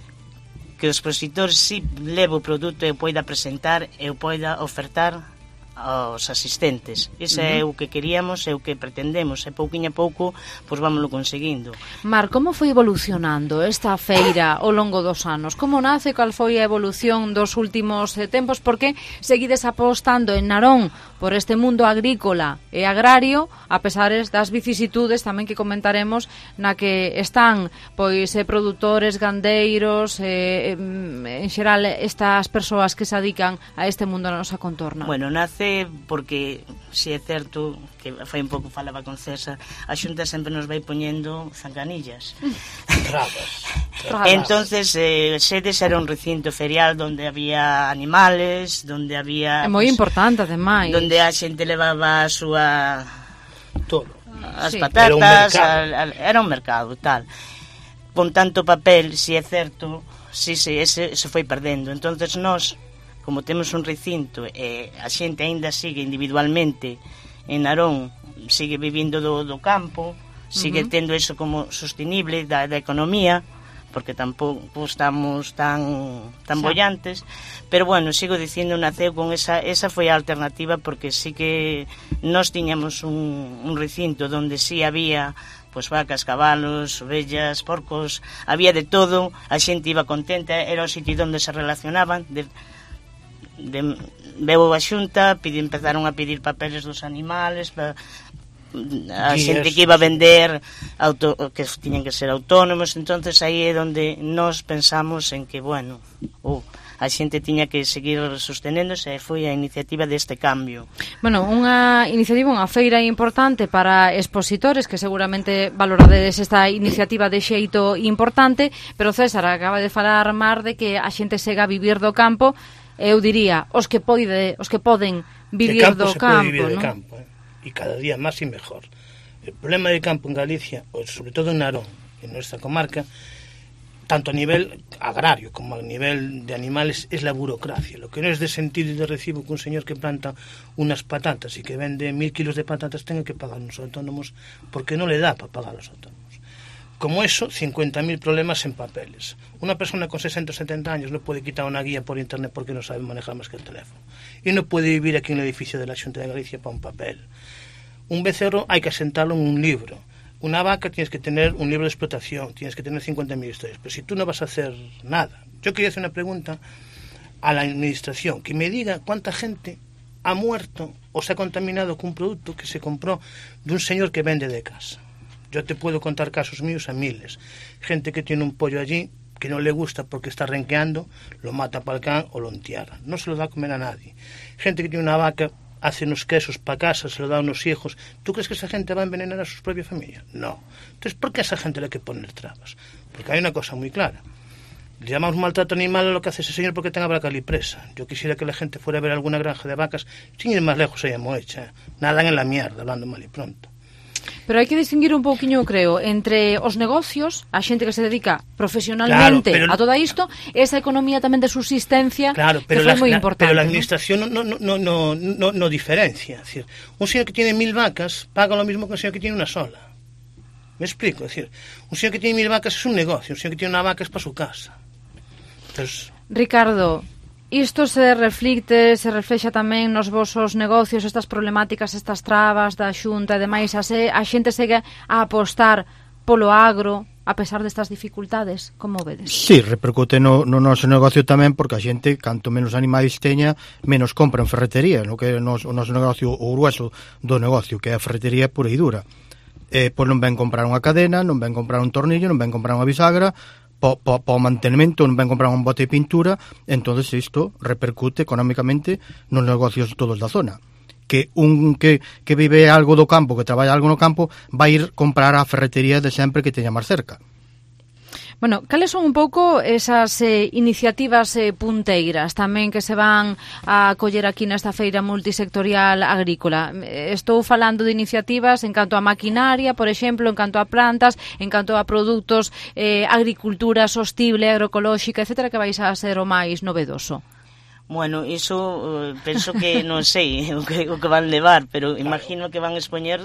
Speaker 18: sí leve o produto e o poida presentar e o poida ofertar aos asistentes. Ese é o que queríamos, é o que pretendemos, e pouquiño a pouco pois vámoslo conseguindo.
Speaker 1: Mar, como foi evolucionando esta feira ao longo dos anos? Como nace, cal foi a evolución dos últimos tempos? Porque seguides apostando en Narón por este mundo agrícola e agrario, a pesares das vicisitudes tamén que comentaremos na que están pois produtores, gandeiros, en xeral estas persoas que se dedican a este mundo na nosa contorna.
Speaker 18: Bueno, nace porque, se é certo, que fai un pouco falaba con César, a Xunta sempre nos vai poñendo zanganillas.
Speaker 19: Trabas.
Speaker 18: Entonces, Sedes era un recinto ferial donde había animales, donde había...
Speaker 1: É moi importante, ademais.
Speaker 18: Donde a xente levaba a súa...
Speaker 19: Todo.
Speaker 18: As patatas, era un mercado, tal. Con tanto papel, se é certo, ese se foi perdendo. Entonces, nós, como temos un recinto e a xente aínda sigue individualmente en Narón, sigue vivindo do campo, sigue tendo eso como sostenible da economía, porque tampouco estamos tan bollantes, pero bueno, sigo dicindo, naceu con esa foi a alternativa, porque sí que nós tiñamos un recinto donde sí había pois vacas, cabalos, ovellas, porcos, había de todo, a xente iba contenta, era o sitio onde se relacionaban, veu a Xunta, empezaron a pedir papeles dos animales, a xente que iba a vender que tiñen que ser autónomos. Entonces aí é onde nós pensamos en que, bueno, a xente tiña que seguir sostenéndose, e foi a iniciativa deste cambio.
Speaker 1: Bueno, unha iniciativa, unha feira importante para expositores, que seguramente valorades esta iniciativa de xeito importante, pero César acaba de falar, Mar, de que a xente sega a vivir do campo. Eu diría, os que poden vivir do campo,
Speaker 19: vivir de campo, y cada día más y mejor. El problema del campo en Galicia, o sobre todo en Narón, en nuestra comarca, tanto a nivel agrario como a nivel de animales, es la burocracia. Lo que no es de sentido y de recibo que un señor que planta unas patatas y que vende 1000 kilos de patatas tenga que pagar a los autónomos, porque no le da para pagar a los autónomos. Como eso, 50.000 problemas en papeles. Una persona con 60 o 70 años no puede quitar una guía por internet porque no sabe manejar más que el teléfono. Y no puede vivir aquí en el edificio de la Xunta de Galicia para un papel. Un becerro hay que asentarlo en un libro. Una vaca tienes que tener un libro de explotación, tienes que tener 50.000 historias. Pero si tú no vas a hacer nada... Yo quería hacer una pregunta a la administración, que me diga cuánta gente ha muerto o se ha contaminado con un producto que se compró de un señor que vende de casa. Yo te puedo contar casos míos a miles. Gente que tiene un pollo allí que no le gusta porque está renqueando, lo mata para el can o lo entierra. No se lo da a comer a nadie. Gente que tiene una vaca, hace unos quesos para casa, se lo da a unos hijos. ¿Tú crees que esa gente va a envenenar a su propia familia? No. Entonces, ¿por qué a esa gente le hay que poner trabas? Porque hay una cosa muy clara. Le llamamos maltrato animal a lo que hace ese señor porque tenga vaca presa. Yo quisiera que la gente fuera a ver alguna granja de vacas sin ir más lejos allá en Moecha. Nadan en la mierda, hablando mal y pronto.
Speaker 1: Pero hai que distinguir un pouquiño, creo, entre os negocios, a xente que se dedica profesionalmente a todo isto, esa economía tamén de subsistencia, que foi moi importante.
Speaker 19: Pero la administración no diferencia. Es decir, un señor que tiene 1000 vacas paga lo mismo que un señor que tiene una sola. ¿Me explico? Es decir, un señor que tiene 1000 vacas es un negocio, un señor que tiene una vaca es para su casa. Entonces...
Speaker 1: Ricardo, isto se reflexa tamén nos vosos negocios, estas problemáticas, estas trabas da Xunta e demais, a xente segue a apostar polo agro a pesar destas dificultades, como vedes?
Speaker 20: Sí, repercute no noso negocio tamén, porque a xente, canto menos animais teña, menos compra en ferretería, no que o noso negocio, o grueso do negocio, que é a ferretería pura e dura. Pois non ven comprar unha cadena, non ven comprar un tornillo, non ven comprar unha bisagra, para o mantenimento, non ven comprar un bote de pintura. Entonces isto repercute económicamente nos negocios todos da zona, que un que vive algo do campo, que traballa algo no campo, vai ir comprar a ferretería de sempre que teña máis cerca.
Speaker 1: Bueno, cales son un pouco esas iniciativas punteiras tamén que se van a coller aquí nesta feira multisectorial agrícola? Estou falando de iniciativas en canto a maquinaria, por exemplo, en canto a plantas, en canto a produtos, agricultura sostible, agroecolóxica, etcétera, que vais a ser o máis novedoso.
Speaker 18: Bueno, iso penso que non sei o que van levar, pero imagino que van expoñer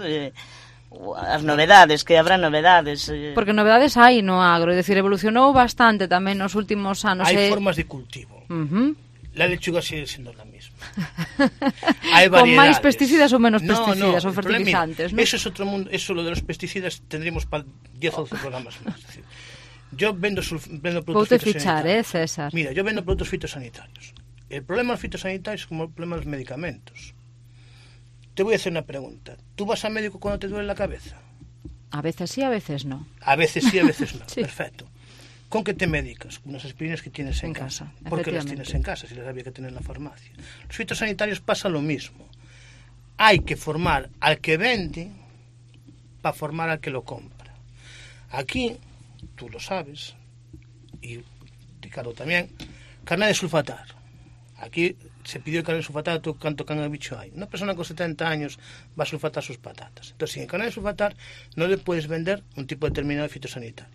Speaker 18: as novedades, que habrá novedades.
Speaker 1: Porque novedades hai no agro, é dicir, evolucionou bastante tamén nos últimos anos.
Speaker 19: Hai formas de cultivo. La lechuga sigue siendo la misma. Hay variedades.
Speaker 1: ¿Con máis pesticidas ou menos pesticidas ou fertilizantes?
Speaker 19: Eso es otro mundo. Eso, lo de los pesticidas, tendríamos para 10 o 12 programas más. Es decir, yo vendo productos fitosanitarios.
Speaker 1: César.
Speaker 19: Mira, yo vendo productos fitosanitarios. El problema de los fitosanitarios es como el problema de los medicamentos. Te voy a hacer una pregunta. ¿Tú vas al médico cuando te duele la cabeza?
Speaker 1: A veces sí, a veces no.
Speaker 19: A veces sí, a veces no.
Speaker 1: Sí.
Speaker 19: Perfecto. ¿Con qué te medicas? Con las aspirinas que tienes en casa. ¿Por qué las tienes en casa si las había que tener en la farmacia? Los fitosanitarios pasa lo mismo. Hay que formar al que vende para formar al que lo compra. Aquí, tú lo sabes, y Ricardo también, carne de sulfatar. Aquí se pidió el carne de sulfatar a todo canto can bicho hay. Una persona con 70 años va a sulfatar sus patatas. Entonces, sin el carne de sulfatar no le puedes vender un tipo determinado de fitosanitarios.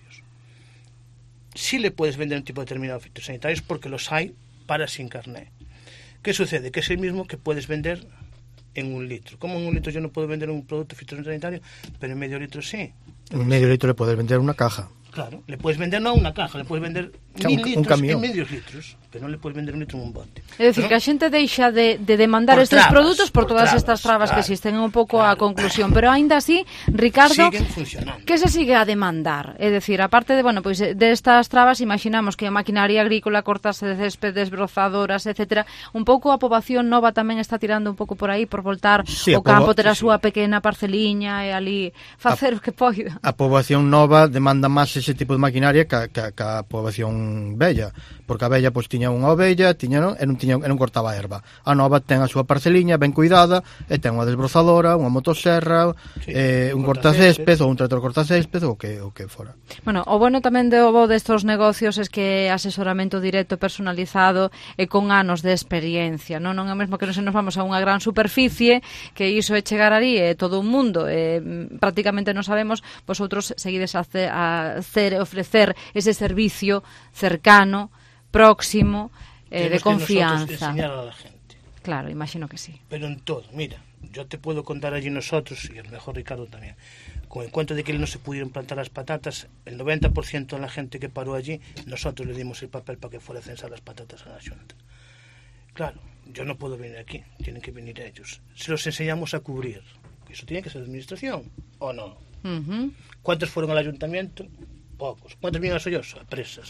Speaker 19: Sí le puedes vender un tipo determinado de fitosanitarios porque los hay para sin carné. ¿Qué sucede? Que es el mismo que puedes vender en 1 litro. ¿Cómo en 1 litro yo no puedo vender un producto fitosanitario, pero en medio litro sí?
Speaker 20: En medio litro le puedes vender una caja.
Speaker 19: Claro, le puedes vender no una caja, le puedes vender 1000 litros en medios litros, pero non le puedes vender 1 litro en un bote.
Speaker 1: É dicir, que a xente deixa de demandar estes produtos por todas estas trabas que existen, un pouco a conclusión, pero aínda así, Ricardo, que se sigue a demandar? É dicir, aparte de, bueno, pois destas trabas, imaginamos que a maquinaria agrícola, cortas de césped, desbrozadoras, etcétera, un pouco a poboación nova tamén está tirando un pouco por aí, por voltar o campo, ter a súa pequena parceliña e ali facer o que poida.
Speaker 20: A poboación nova demanda máis ese tipo de maquinaria que a poboación vella, porque a vella pois tiña unha ovella, e non cortaba a erva. A nova ten a súa parceliña ben cuidada e ten unha desbrozadora, unha motosserra, un cortacésped ou un tractor cortacésped ou que fora.
Speaker 1: Bueno, o bueno tamén destos negocios es que asesoramento directo, personalizado e con anos de experiencia, non é o mesmo que nos vamos a unha gran superficie, que iso é chegar ali e todo un mundo, prácticamente non sabemos, vosotros seguides a ofrecer ese servicio cercano, próximo, de confianza.
Speaker 19: Enseñar a la gente.
Speaker 1: Claro, imagino que sí.
Speaker 19: Pero en todo, mira, yo te puedo contar allí nosotros, y a lo mejor Ricardo también, con el cuento de que no se pudieron plantar las patatas, el 90% de la gente que paró allí, nosotros le dimos el papel para que fuera a censar las patatas a la Xunta. Claro, yo no puedo venir aquí, tienen que venir ellos. Se los enseñamos a cubrir. Eso tiene que ser administración, ¿o no? ¿Cuántos fueron al ayuntamiento? Pocos. ¿Cuántos vienen a Sollozo? A presas.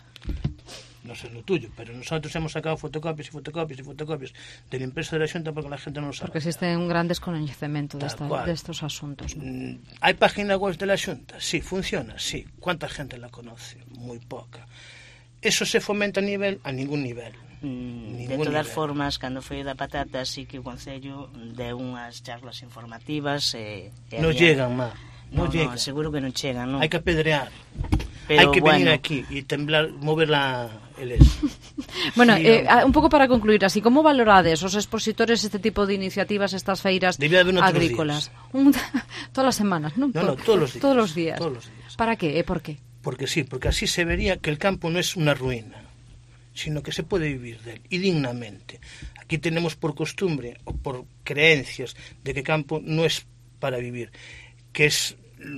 Speaker 19: No sé lo tuyo, pero nosotros hemos sacado fotocopias y fotocopias y fotocopias de la empresa de la Xunta porque la gente no lo sabe.
Speaker 1: Porque existe un gran desconocimiento de estos asuntos, ¿no?
Speaker 19: ¿Hay página web de la Xunta? Sí. ¿Funciona? Sí. ¿Cuánta gente la conoce? Muy poca. Eso se fomenta a ningún nivel.
Speaker 18: De todas formas, cando foi da patata, sí que o Concello deu unhas charlas informativas
Speaker 19: non llegan, má.
Speaker 18: Non llegan. Seguro que non chegan, non?
Speaker 19: Hai que apedrear. Hai que venir aquí e temblar, mover el eso.
Speaker 1: Bueno, un pouco para concluir así, como valorades os expositores este tipo de iniciativas, estas feiras agrícolas? Todas as semanas, non?
Speaker 19: No, todos los días.
Speaker 1: Para qué e por qué?
Speaker 19: Porque sí, porque así se vería que el campo no es una ruina, sino que se puede vivir de él, y dignamente. Aquí tenemos por costumbre, o por creencias, de que el campo no es para vivir, que es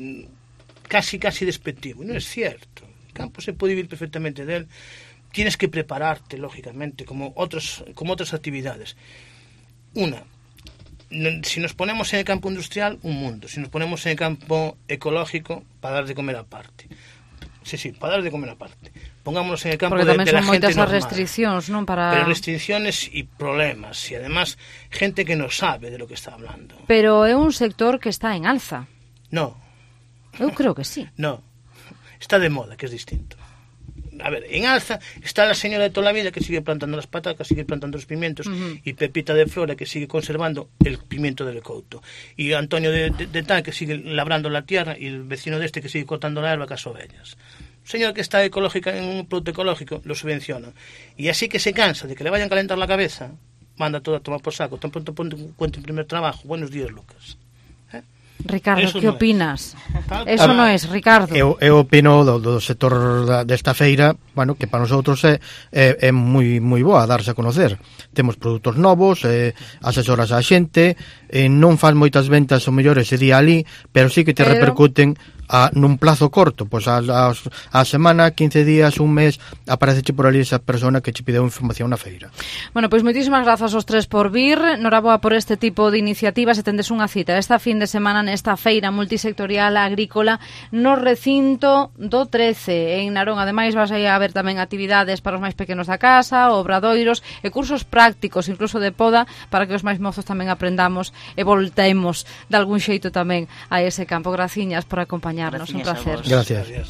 Speaker 19: casi despectivo, y no es cierto. El campo se puede vivir perfectamente de él. Tienes que prepararte, lógicamente, como otras actividades. Una, si nos ponemos en el campo industrial, un mundo. Si nos ponemos en el campo ecológico, para dar de comer aparte. Sí, para dar de comer aparte. Pongámonos en el campo de la gente normal. Porque tamén son moitas
Speaker 1: restriccións, non?
Speaker 19: Pero restricciones y problemas, y además gente que no sabe de lo que está hablando.
Speaker 1: Pero é un sector que está en alza.
Speaker 19: No.
Speaker 1: Eu creo que sí.
Speaker 19: No, está de moda, que es distinto. A ver, en alza está la señora de toda la vida que sigue plantando las patatas, sigue plantando los pimientos, y Pepita de Flora que sigue conservando el pimiento del Couto, y Antonio de Tal que sigue labrando la tierra, y el vecino de este que sigue cortando la herba, las ovejas. Señor que está ecológica en un producto ecológico, lo subvenciona. Y así que se cansa de que le vayan a calentar la cabeza, manda todo a tomar por saco. Tan pronto ponte un cuento en primer trabajo. Buenos días, Lucas.
Speaker 1: Ricardo, que opinas? Eso non é, Ricardo.
Speaker 20: Eu opino do sector desta feira, bueno, que para nosotros é moi boa darse a conocer. Temos produtos novos, asesoras a xente, non faz moitas ventas o mellor ese día ali, pero sí que te repercuten nun plazo corto, pois a semana, 15 días, un mes, apareceche por ali esa persona que che pideu información na feira.
Speaker 1: Bueno, pois moitísimas grazas aos tres por vir. Noraboa por este tipo de iniciativas. E tendes unha cita esta fin de semana nesta feira multisectorial agrícola no recinto do 13 en Narón. Ademais, vas a haber tamén actividades para os máis pequenos da casa, obradoiros e cursos prácticos, incluso de poda, para que os máis mozos tamén aprendamos e voltemos de algún xeito tamén a ese campo. Graciñas por acompañarnos. Un placer.
Speaker 20: Gracias.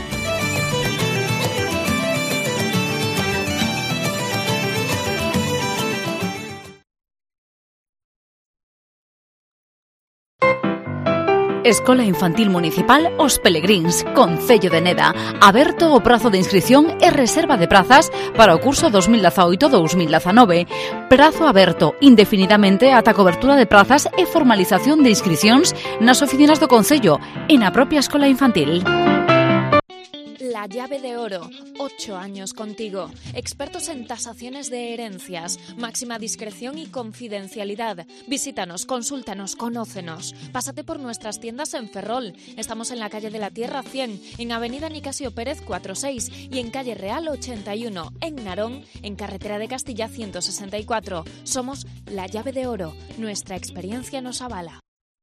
Speaker 6: Escola Infantil Municipal Os Pelegríns, Concello de Neda. Aberto o prazo de inscrición e reserva de prazas para o curso 2018-2019. Prazo aberto indefinidamente ata a cobertura de prazas e formalización de inscricións nas oficinas do Concello e na propia escola infantil.
Speaker 7: La llave de oro, 8 años contigo. Expertos en tasaciones de herencias, máxima discreción y confidencialidad. Visítanos, consúltanos, conócenos. Pásate por nuestras tiendas en Ferrol. Estamos en la calle de la Tierra 100, en avenida Nicasio Pérez 46 y en calle Real 81, en Narón, en carretera de Castilla 164. Somos La Llave de Oro. Nuestra experiencia nos avala.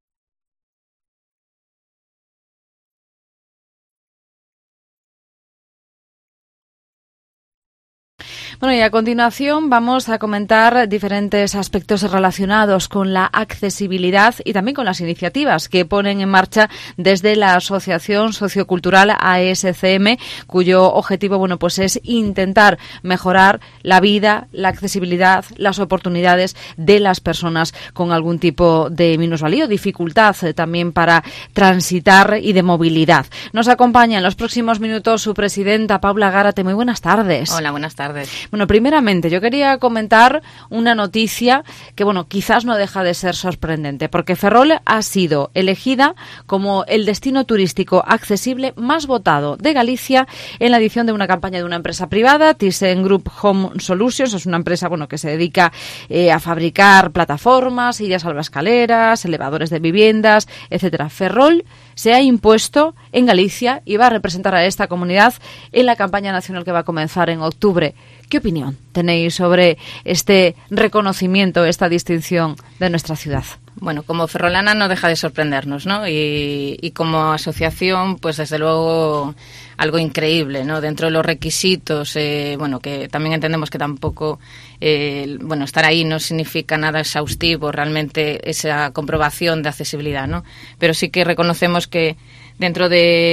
Speaker 1: Bueno, y a continuación vamos a comentar diferentes aspectos relacionados con la accesibilidad y también con las iniciativas que ponen en marcha desde la Asociación Sociocultural ASCM, cuyo objetivo, bueno, pues es intentar mejorar la vida, la accesibilidad, las oportunidades de las personas con algún tipo de minusvalía o dificultad también para transitar y de movilidad. Nos acompaña en los próximos minutos su presidenta, Paula Gárate. Muy buenas tardes.
Speaker 21: Hola, buenas tardes.
Speaker 1: Bueno, primeramente yo quería comentar una noticia que, bueno, quizás no deja de ser sorprendente, porque Ferrol ha sido elegida como el destino turístico accesible más votado de Galicia en la edición de una campaña de una empresa privada, Thyssen Group Home Solutions. Es una empresa, bueno, que se dedica a fabricar plataformas, sillas salvaescaleras, elevadores de viviendas, etcétera. Ferrol se ha impuesto en Galicia y va a representar a esta comunidad en la campaña nacional que va a comenzar en octubre. ¿Qué opinión tenéis sobre este reconocimiento, esta distinción de nuestra ciudad?
Speaker 21: Bueno, como ferrolana no deja de sorprendernos, ¿no? Y como asociación, pues desde luego algo increíble, ¿no? Dentro de los requisitos, bueno, que también entendemos que tampoco, bueno, estar ahí no significa nada exhaustivo, realmente esa comprobación de accesibilidad, ¿no? Pero sí que reconocemos que dentro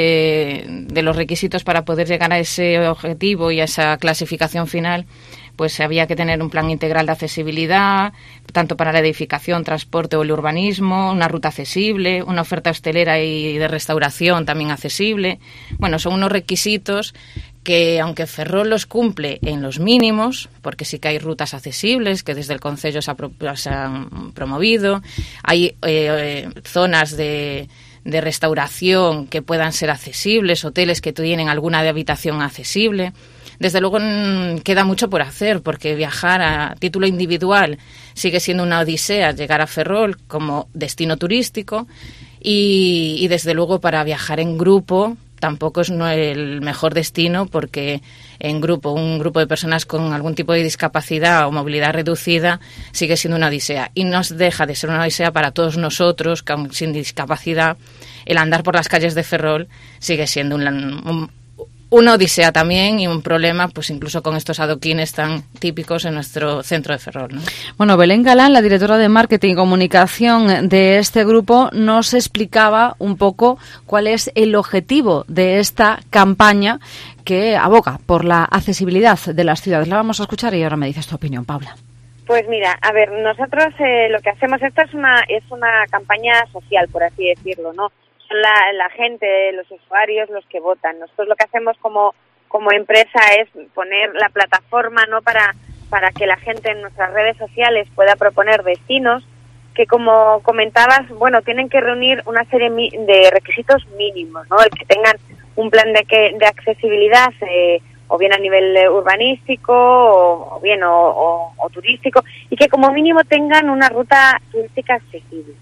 Speaker 21: de los requisitos para poder llegar a ese objetivo y a esa clasificación final, pues había que tener un plan integral de accesibilidad, tanto para la edificación, transporte o el urbanismo, una ruta accesible, una oferta hostelera y de restauración también accesible. Bueno, son unos requisitos que, aunque Ferrol los cumple en los mínimos, porque sí que hay rutas accesibles que desde el Concello se han promovido, hay zonas de restauración que puedan ser accesibles, hoteles que tienen alguna de habitación accesible. Desde luego queda mucho por hacer, porque viajar a título individual sigue siendo una odisea llegar a Ferrol como destino turístico y desde luego para viajar en grupo tampoco es el mejor destino, porque en grupo, un grupo de personas con algún tipo de discapacidad o movilidad reducida sigue siendo una odisea, y no deja de ser una odisea para todos nosotros que, aun sin discapacidad, el andar por las calles de Ferrol sigue siendo una odisea también, y un problema, pues incluso con estos adoquines tan típicos en nuestro centro de Ferrol, ¿no?
Speaker 1: Bueno, Belén Galán, la directora de Marketing y Comunicación de este grupo, nos explicaba un poco cuál es el objetivo de esta campaña que aboga por la accesibilidad de las ciudades. La vamos a escuchar y ahora me dices tu opinión, Paula.
Speaker 22: Pues mira, a ver, nosotros lo que hacemos, esto es una campaña social, por así decirlo, ¿no? La gente, los usuarios, los que votan. Nosotros lo que hacemos como empresa es poner la plataforma, ¿no?, para que la gente en nuestras redes sociales pueda proponer destinos que, como comentabas, bueno, tienen que reunir una serie de requisitos mínimos, ¿no? El que tengan un plan de accesibilidad, o bien a nivel urbanístico o bien o turístico, y que como mínimo tengan una ruta turística accesible.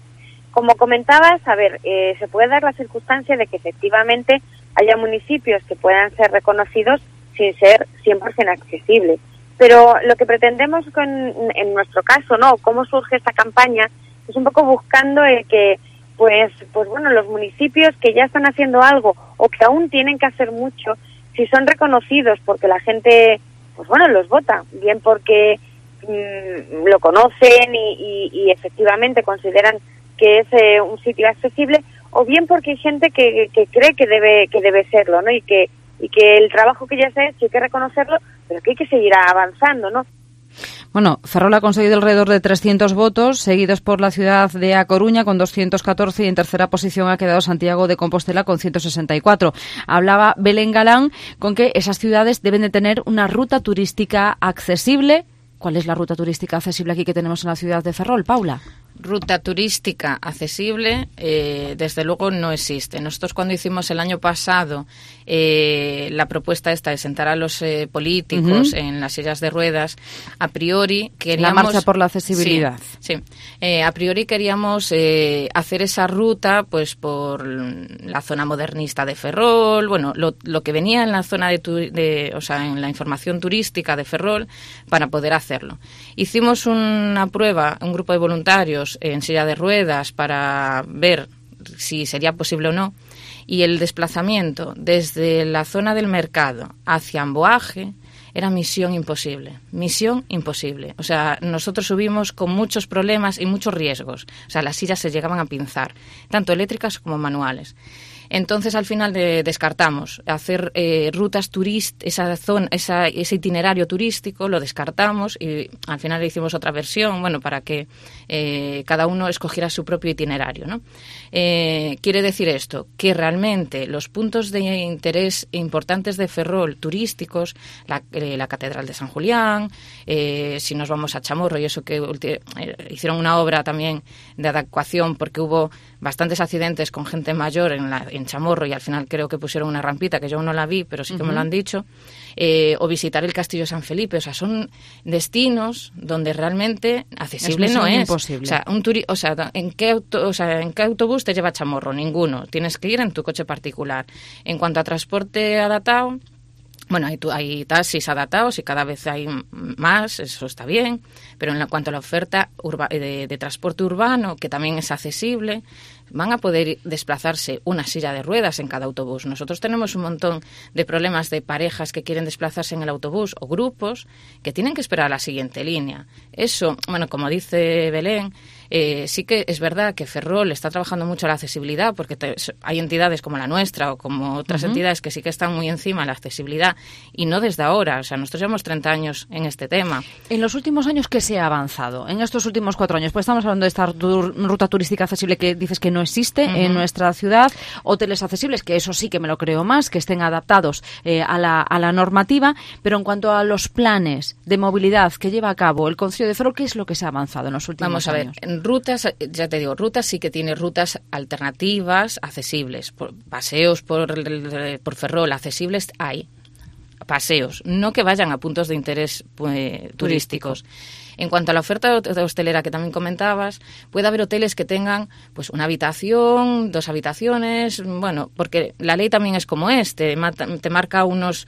Speaker 22: Como comentabas, a ver, se puede dar la circunstancia de que efectivamente haya municipios que puedan ser reconocidos sin ser 100% accesibles. Pero lo que pretendemos en nuestro caso, ¿no? Cómo surge esta campaña, es un poco buscando el que, pues bueno, los municipios que ya están haciendo algo o que aún tienen que hacer mucho, si son reconocidos porque la gente, pues bueno, los vota, bien porque lo conocen y efectivamente consideran que es un sitio accesible, o bien porque hay gente que cree que debe serlo, ¿no? Y que el trabajo que ya se ha hecho hay que reconocerlo, pero que hay que seguir avanzando, ¿no?
Speaker 1: Bueno, Ferrol ha conseguido alrededor de 300 votos, seguidos por la ciudad de A Coruña con 214 y en tercera posición ha quedado Santiago de Compostela con 164. Hablaba Belén Galán con que esas ciudades deben de tener una ruta turística accesible. ¿Cuál es la ruta turística accesible aquí que tenemos en la ciudad de Ferrol, Paula?
Speaker 21: Ruta turística accesible, desde luego no existe. Nosotros cuando hicimos el año pasado la propuesta esta de sentar a los políticos en las sillas de ruedas, a priori queríamos...
Speaker 1: La marcha por la accesibilidad.
Speaker 21: Sí. A priori queríamos hacer esa ruta pues por la zona modernista de Ferrol, bueno, lo que venía en la zona o sea, en la información turística de Ferrol para poder hacerlo. Hicimos una prueba, un grupo de voluntarios en silla de ruedas para ver si sería posible o no, y el desplazamiento desde la zona del mercado hacia Amboaje era misión imposible. O sea, nosotros subimos con muchos problemas y muchos riesgos. O sea, las sillas se llegaban a pinzar, tanto eléctricas como manuales. Entonces, al final descartamos hacer rutas ese itinerario turístico, lo descartamos y al final le hicimos otra versión, bueno, para que cada uno escogiera su propio itinerario, ¿no? Quiere decir esto, que realmente los puntos de interés importantes de Ferrol turísticos, la Catedral de San Julián, si nos vamos a Chamorro y eso que hicieron una obra también de adecuación porque hubo bastantes accidentes con gente mayor en Chamorro y al final creo que pusieron una rampita que yo no la vi, pero sí que me lo han dicho, o visitar el Castillo de San Felipe. O sea, son destinos donde realmente accesible no es.
Speaker 1: Imposible.
Speaker 21: O sea, ¿en qué autobús te lleva a Chamorro? Ninguno. Tienes que ir en tu coche particular. En cuanto a transporte adaptado, bueno, hay taxis adaptados y cada vez hay más, eso está bien, pero en cuanto a la oferta de transporte urbano, que también es accesible, van a poder desplazarse una silla de ruedas en cada autobús. Nosotros tenemos un montón de problemas de parejas que quieren desplazarse en el autobús o grupos que tienen que esperar a la siguiente línea. Eso, bueno, como dice Belén, sí que es verdad que Ferrol está trabajando mucho la accesibilidad porque hay entidades como la nuestra o como otras entidades que sí que están muy encima de la accesibilidad y no desde ahora. O sea, nosotros llevamos 30 años en este tema.
Speaker 1: En los últimos años, ¿qué se ha avanzado? En estos últimos 4 años, pues estamos hablando de esta ruta turística accesible que dices que no existe en nuestra ciudad, hoteles accesibles, que eso sí que me lo creo más, que estén adaptados a la normativa, pero en cuanto a los planes de movilidad que lleva a cabo el Concello de Ferrol, ¿qué es lo que se ha avanzado en los últimos años?
Speaker 21: Vamos a ver, en rutas, ya te digo, rutas sí que tiene rutas alternativas accesibles, paseos por Ferrol accesibles hay. Paseos, no que vayan a puntos de interés turísticos. En cuanto a la oferta hostelera que también comentabas, puede haber hoteles que tengan pues una habitación, 2 habitaciones, bueno, porque la ley también es como te marca unos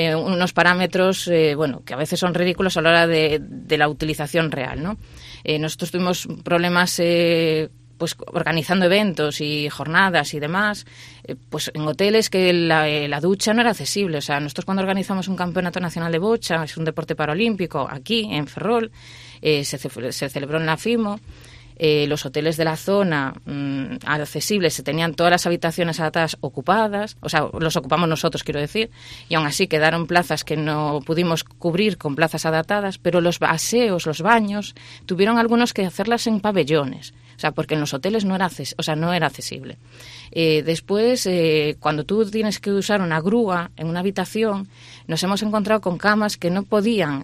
Speaker 21: parámetros, bueno, que a veces son ridículos a la hora de la utilización real, ¿no? Nosotros tuvimos problemas pues organizando eventos y jornadas y demás, pues en hoteles que la ducha no era accesible. O sea, nosotros cuando organizamos un campeonato nacional de bocha, es un deporte paralímpico, aquí en Ferrol, se celebró en la FIMO, los hoteles de la zona accesibles se tenían todas las habitaciones adaptadas ocupadas, o sea, los ocupamos nosotros, quiero decir, y aún así quedaron plazas que no pudimos cubrir con plazas adaptadas, pero los aseos, los baños, tuvieron algunos que hacerlas en pabellones. O sea, porque en los hoteles no era accesible. Después, cuando tú tienes que usar una grúa en una habitación, nos hemos encontrado con camas que no podían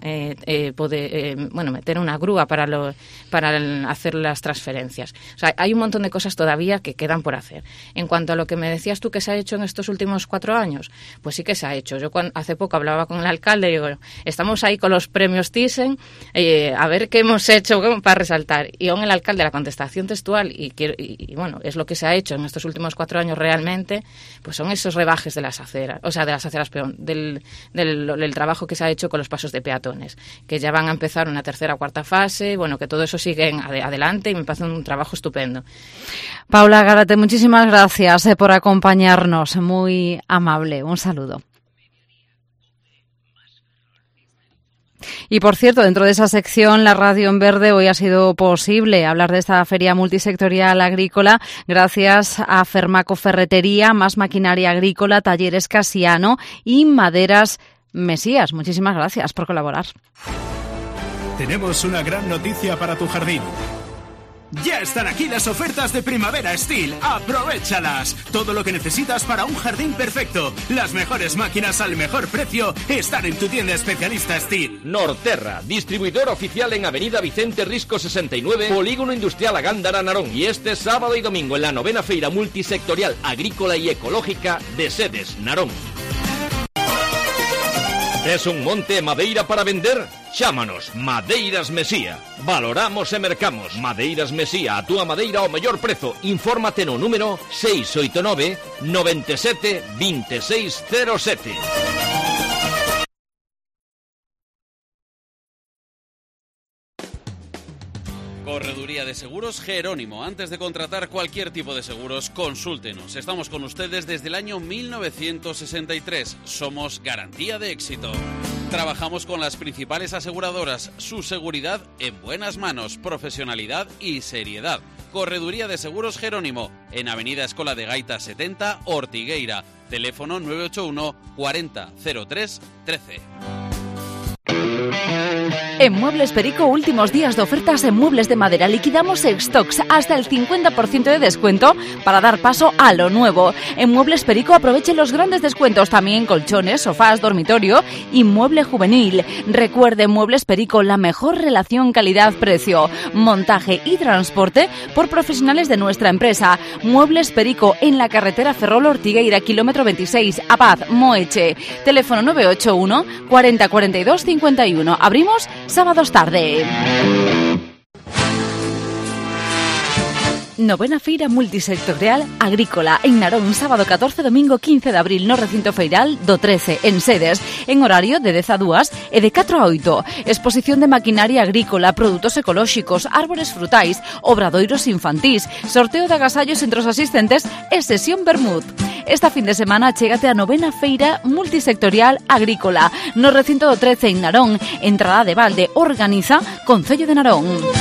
Speaker 21: meter una grúa para hacer las transferencias. O sea, hay un montón de cosas todavía que quedan por hacer. En cuanto a lo que me decías tú que se ha hecho en estos últimos 4 años, pues sí que se ha hecho. Yo hace poco hablaba con el alcalde y digo, estamos ahí con los premios Thyssen, a ver qué hemos hecho para resaltar. Y aún el alcalde, la contestación citación textual, y bueno, es lo que se ha hecho en estos últimos 4 años realmente, pues son esos rebajes de las aceras, del trabajo que se ha hecho con los pasos de peatones, que ya van a empezar una tercera o cuarta fase, bueno, que todo eso sigue adelante y me parece un trabajo estupendo.
Speaker 1: Paula Gárate, muchísimas gracias por acompañarnos, muy amable, un saludo. Y por cierto, dentro de esa sección, la Radio en Verde, hoy ha sido posible hablar de esta feria multisectorial agrícola gracias a Fermaco Ferretería, Más Maquinaria Agrícola, Talleres Casiano y Maderas Mesías. Muchísimas gracias por colaborar.
Speaker 2: Tenemos una gran noticia para tu jardín. Ya están aquí las ofertas de Primavera Steel. ¡Aprovéchalas! Todo lo que necesitas para un jardín perfecto. Las mejores máquinas al mejor precio están en tu tienda especialista Steel.
Speaker 8: Norterra, distribuidor oficial en Avenida Vicente Risco 69, Polígono Industrial Agándara, Narón. Y este sábado y domingo en la 9ª Feira Multisectorial Agrícola y Ecológica de Sedes, Narón. ¿Es un monte madeira para vender? Chámanos Madeiras Mesía. Valoramos e mercamos. Madeiras Mesía, a túa madeira ao mellor prezo. Infórmate no número 689 97 2607.
Speaker 5: Correduría de Seguros Jerónimo. Antes de contratar cualquier tipo de seguros, consúltenos. Estamos con ustedes desde el año 1963. Somos garantía de éxito. Trabajamos con las principales aseguradoras. Su seguridad en buenas manos, profesionalidad y seriedad. Correduría de Seguros Jerónimo, en Avenida Escola de Gaita 70, Ortigueira. Teléfono 981 40 03 13.
Speaker 1: En Muebles Perico, últimos días de ofertas en muebles de madera. Liquidamos stocks hasta el 50% de descuento para dar paso a lo nuevo. En Muebles Perico aproveche los grandes descuentos también en colchones, sofás, dormitorio y mueble juvenil. Recuerde, Muebles Perico, la mejor relación calidad-precio. Montaje y transporte por profesionales de nuestra empresa. Muebles Perico, en la carretera Ferrol Ortigueira, kilómetro 26, Abad, Moeche. Teléfono 981 40 42 51. Abrimos sábados tarde. 9ª Feira Multisectorial Agrícola en Narón, sábado 14, domingo 15 de abril, no recinto feiral do 13, en Sedes, en horario de 10 a 2 e de 4 a 8. Exposición de maquinaria agrícola, produtos ecolóxicos, árbores frutais, obradoiros infantís, sorteo de agasallos entre os asistentes e sesión Bermud. Esta fin de semana chégate a 9ª Feira Multisectorial Agrícola no recinto do 13 en Narón, entrada de balde, organiza Concello de Narón.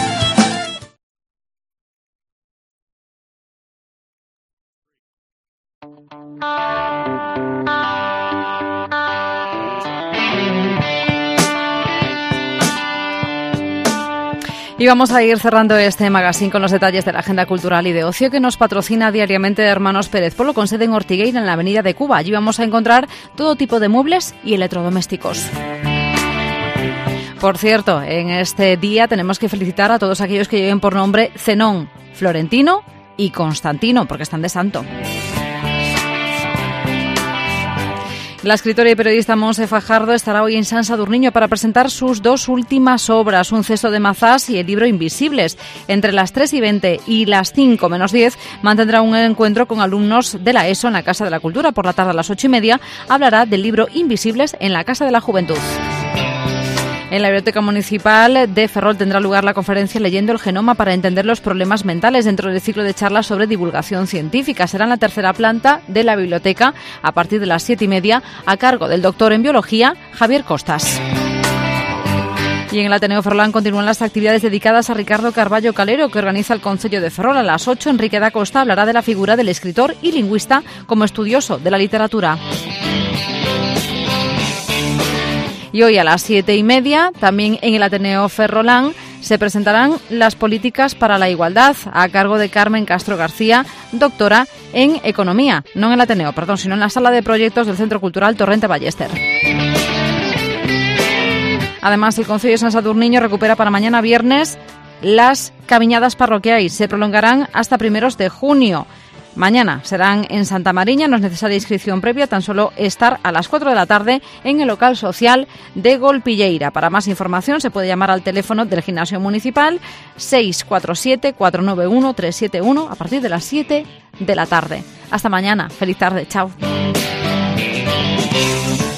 Speaker 1: Y vamos a ir cerrando este magazine con los detalles de la agenda cultural y de ocio que nos patrocina diariamente Hermanos Pérez Polo, con sede en Ortigueira, en la Avenida de Cuba. Allí vamos a encontrar todo tipo de muebles y electrodomésticos. Por cierto, en este día tenemos que felicitar a todos aquellos que lleven por nombre Zenón, Florentino y Constantino, porque están de santo. La escritora y periodista Monse Fajardo estará hoy en San Sadurniño para presentar sus 2 últimas obras, Un cesto de mazás y el libro Invisibles. Entre las 3:20 y las 5 menos 10 mantendrá un encuentro con alumnos de la ESO en la Casa de la Cultura. Por la tarde a las 8:30 hablará del libro Invisibles en la Casa de la Juventud. En la Biblioteca Municipal de Ferrol tendrá lugar la conferencia Leyendo el genoma para entender los problemas mentales, dentro del ciclo de charlas sobre divulgación científica. Será en la tercera planta de la biblioteca a partir de las 7:30, a cargo del doctor en biología Javier Costas. Y en el Ateneo Ferrolán continúan las actividades dedicadas a Ricardo Carballo Calero, que organiza el Concello de Ferrol. A las 8, Enrique da Costa hablará de la figura del escritor y lingüista como estudioso de la literatura. Y hoy a las 7:30, también en el Ateneo Ferrolán, se presentarán las políticas para la igualdad, a cargo de Carmen Castro García, doctora en Economía, no en el Ateneo, sino en la Sala de Proyectos del Centro Cultural Torrente Ballester. Además, el Concello de San Sadurniño recupera para mañana viernes las camiñadas parroquiais. Se prolongarán hasta primeros de junio. Mañana serán en Santa Mariña, no es necesaria inscripción previa, tan solo estar a las 4 de la tarde en el local social de Golpilleira. Para más información se puede llamar al teléfono del gimnasio municipal 647-491-371 a partir de las 7 de la tarde. Hasta mañana. Feliz tarde. Chao.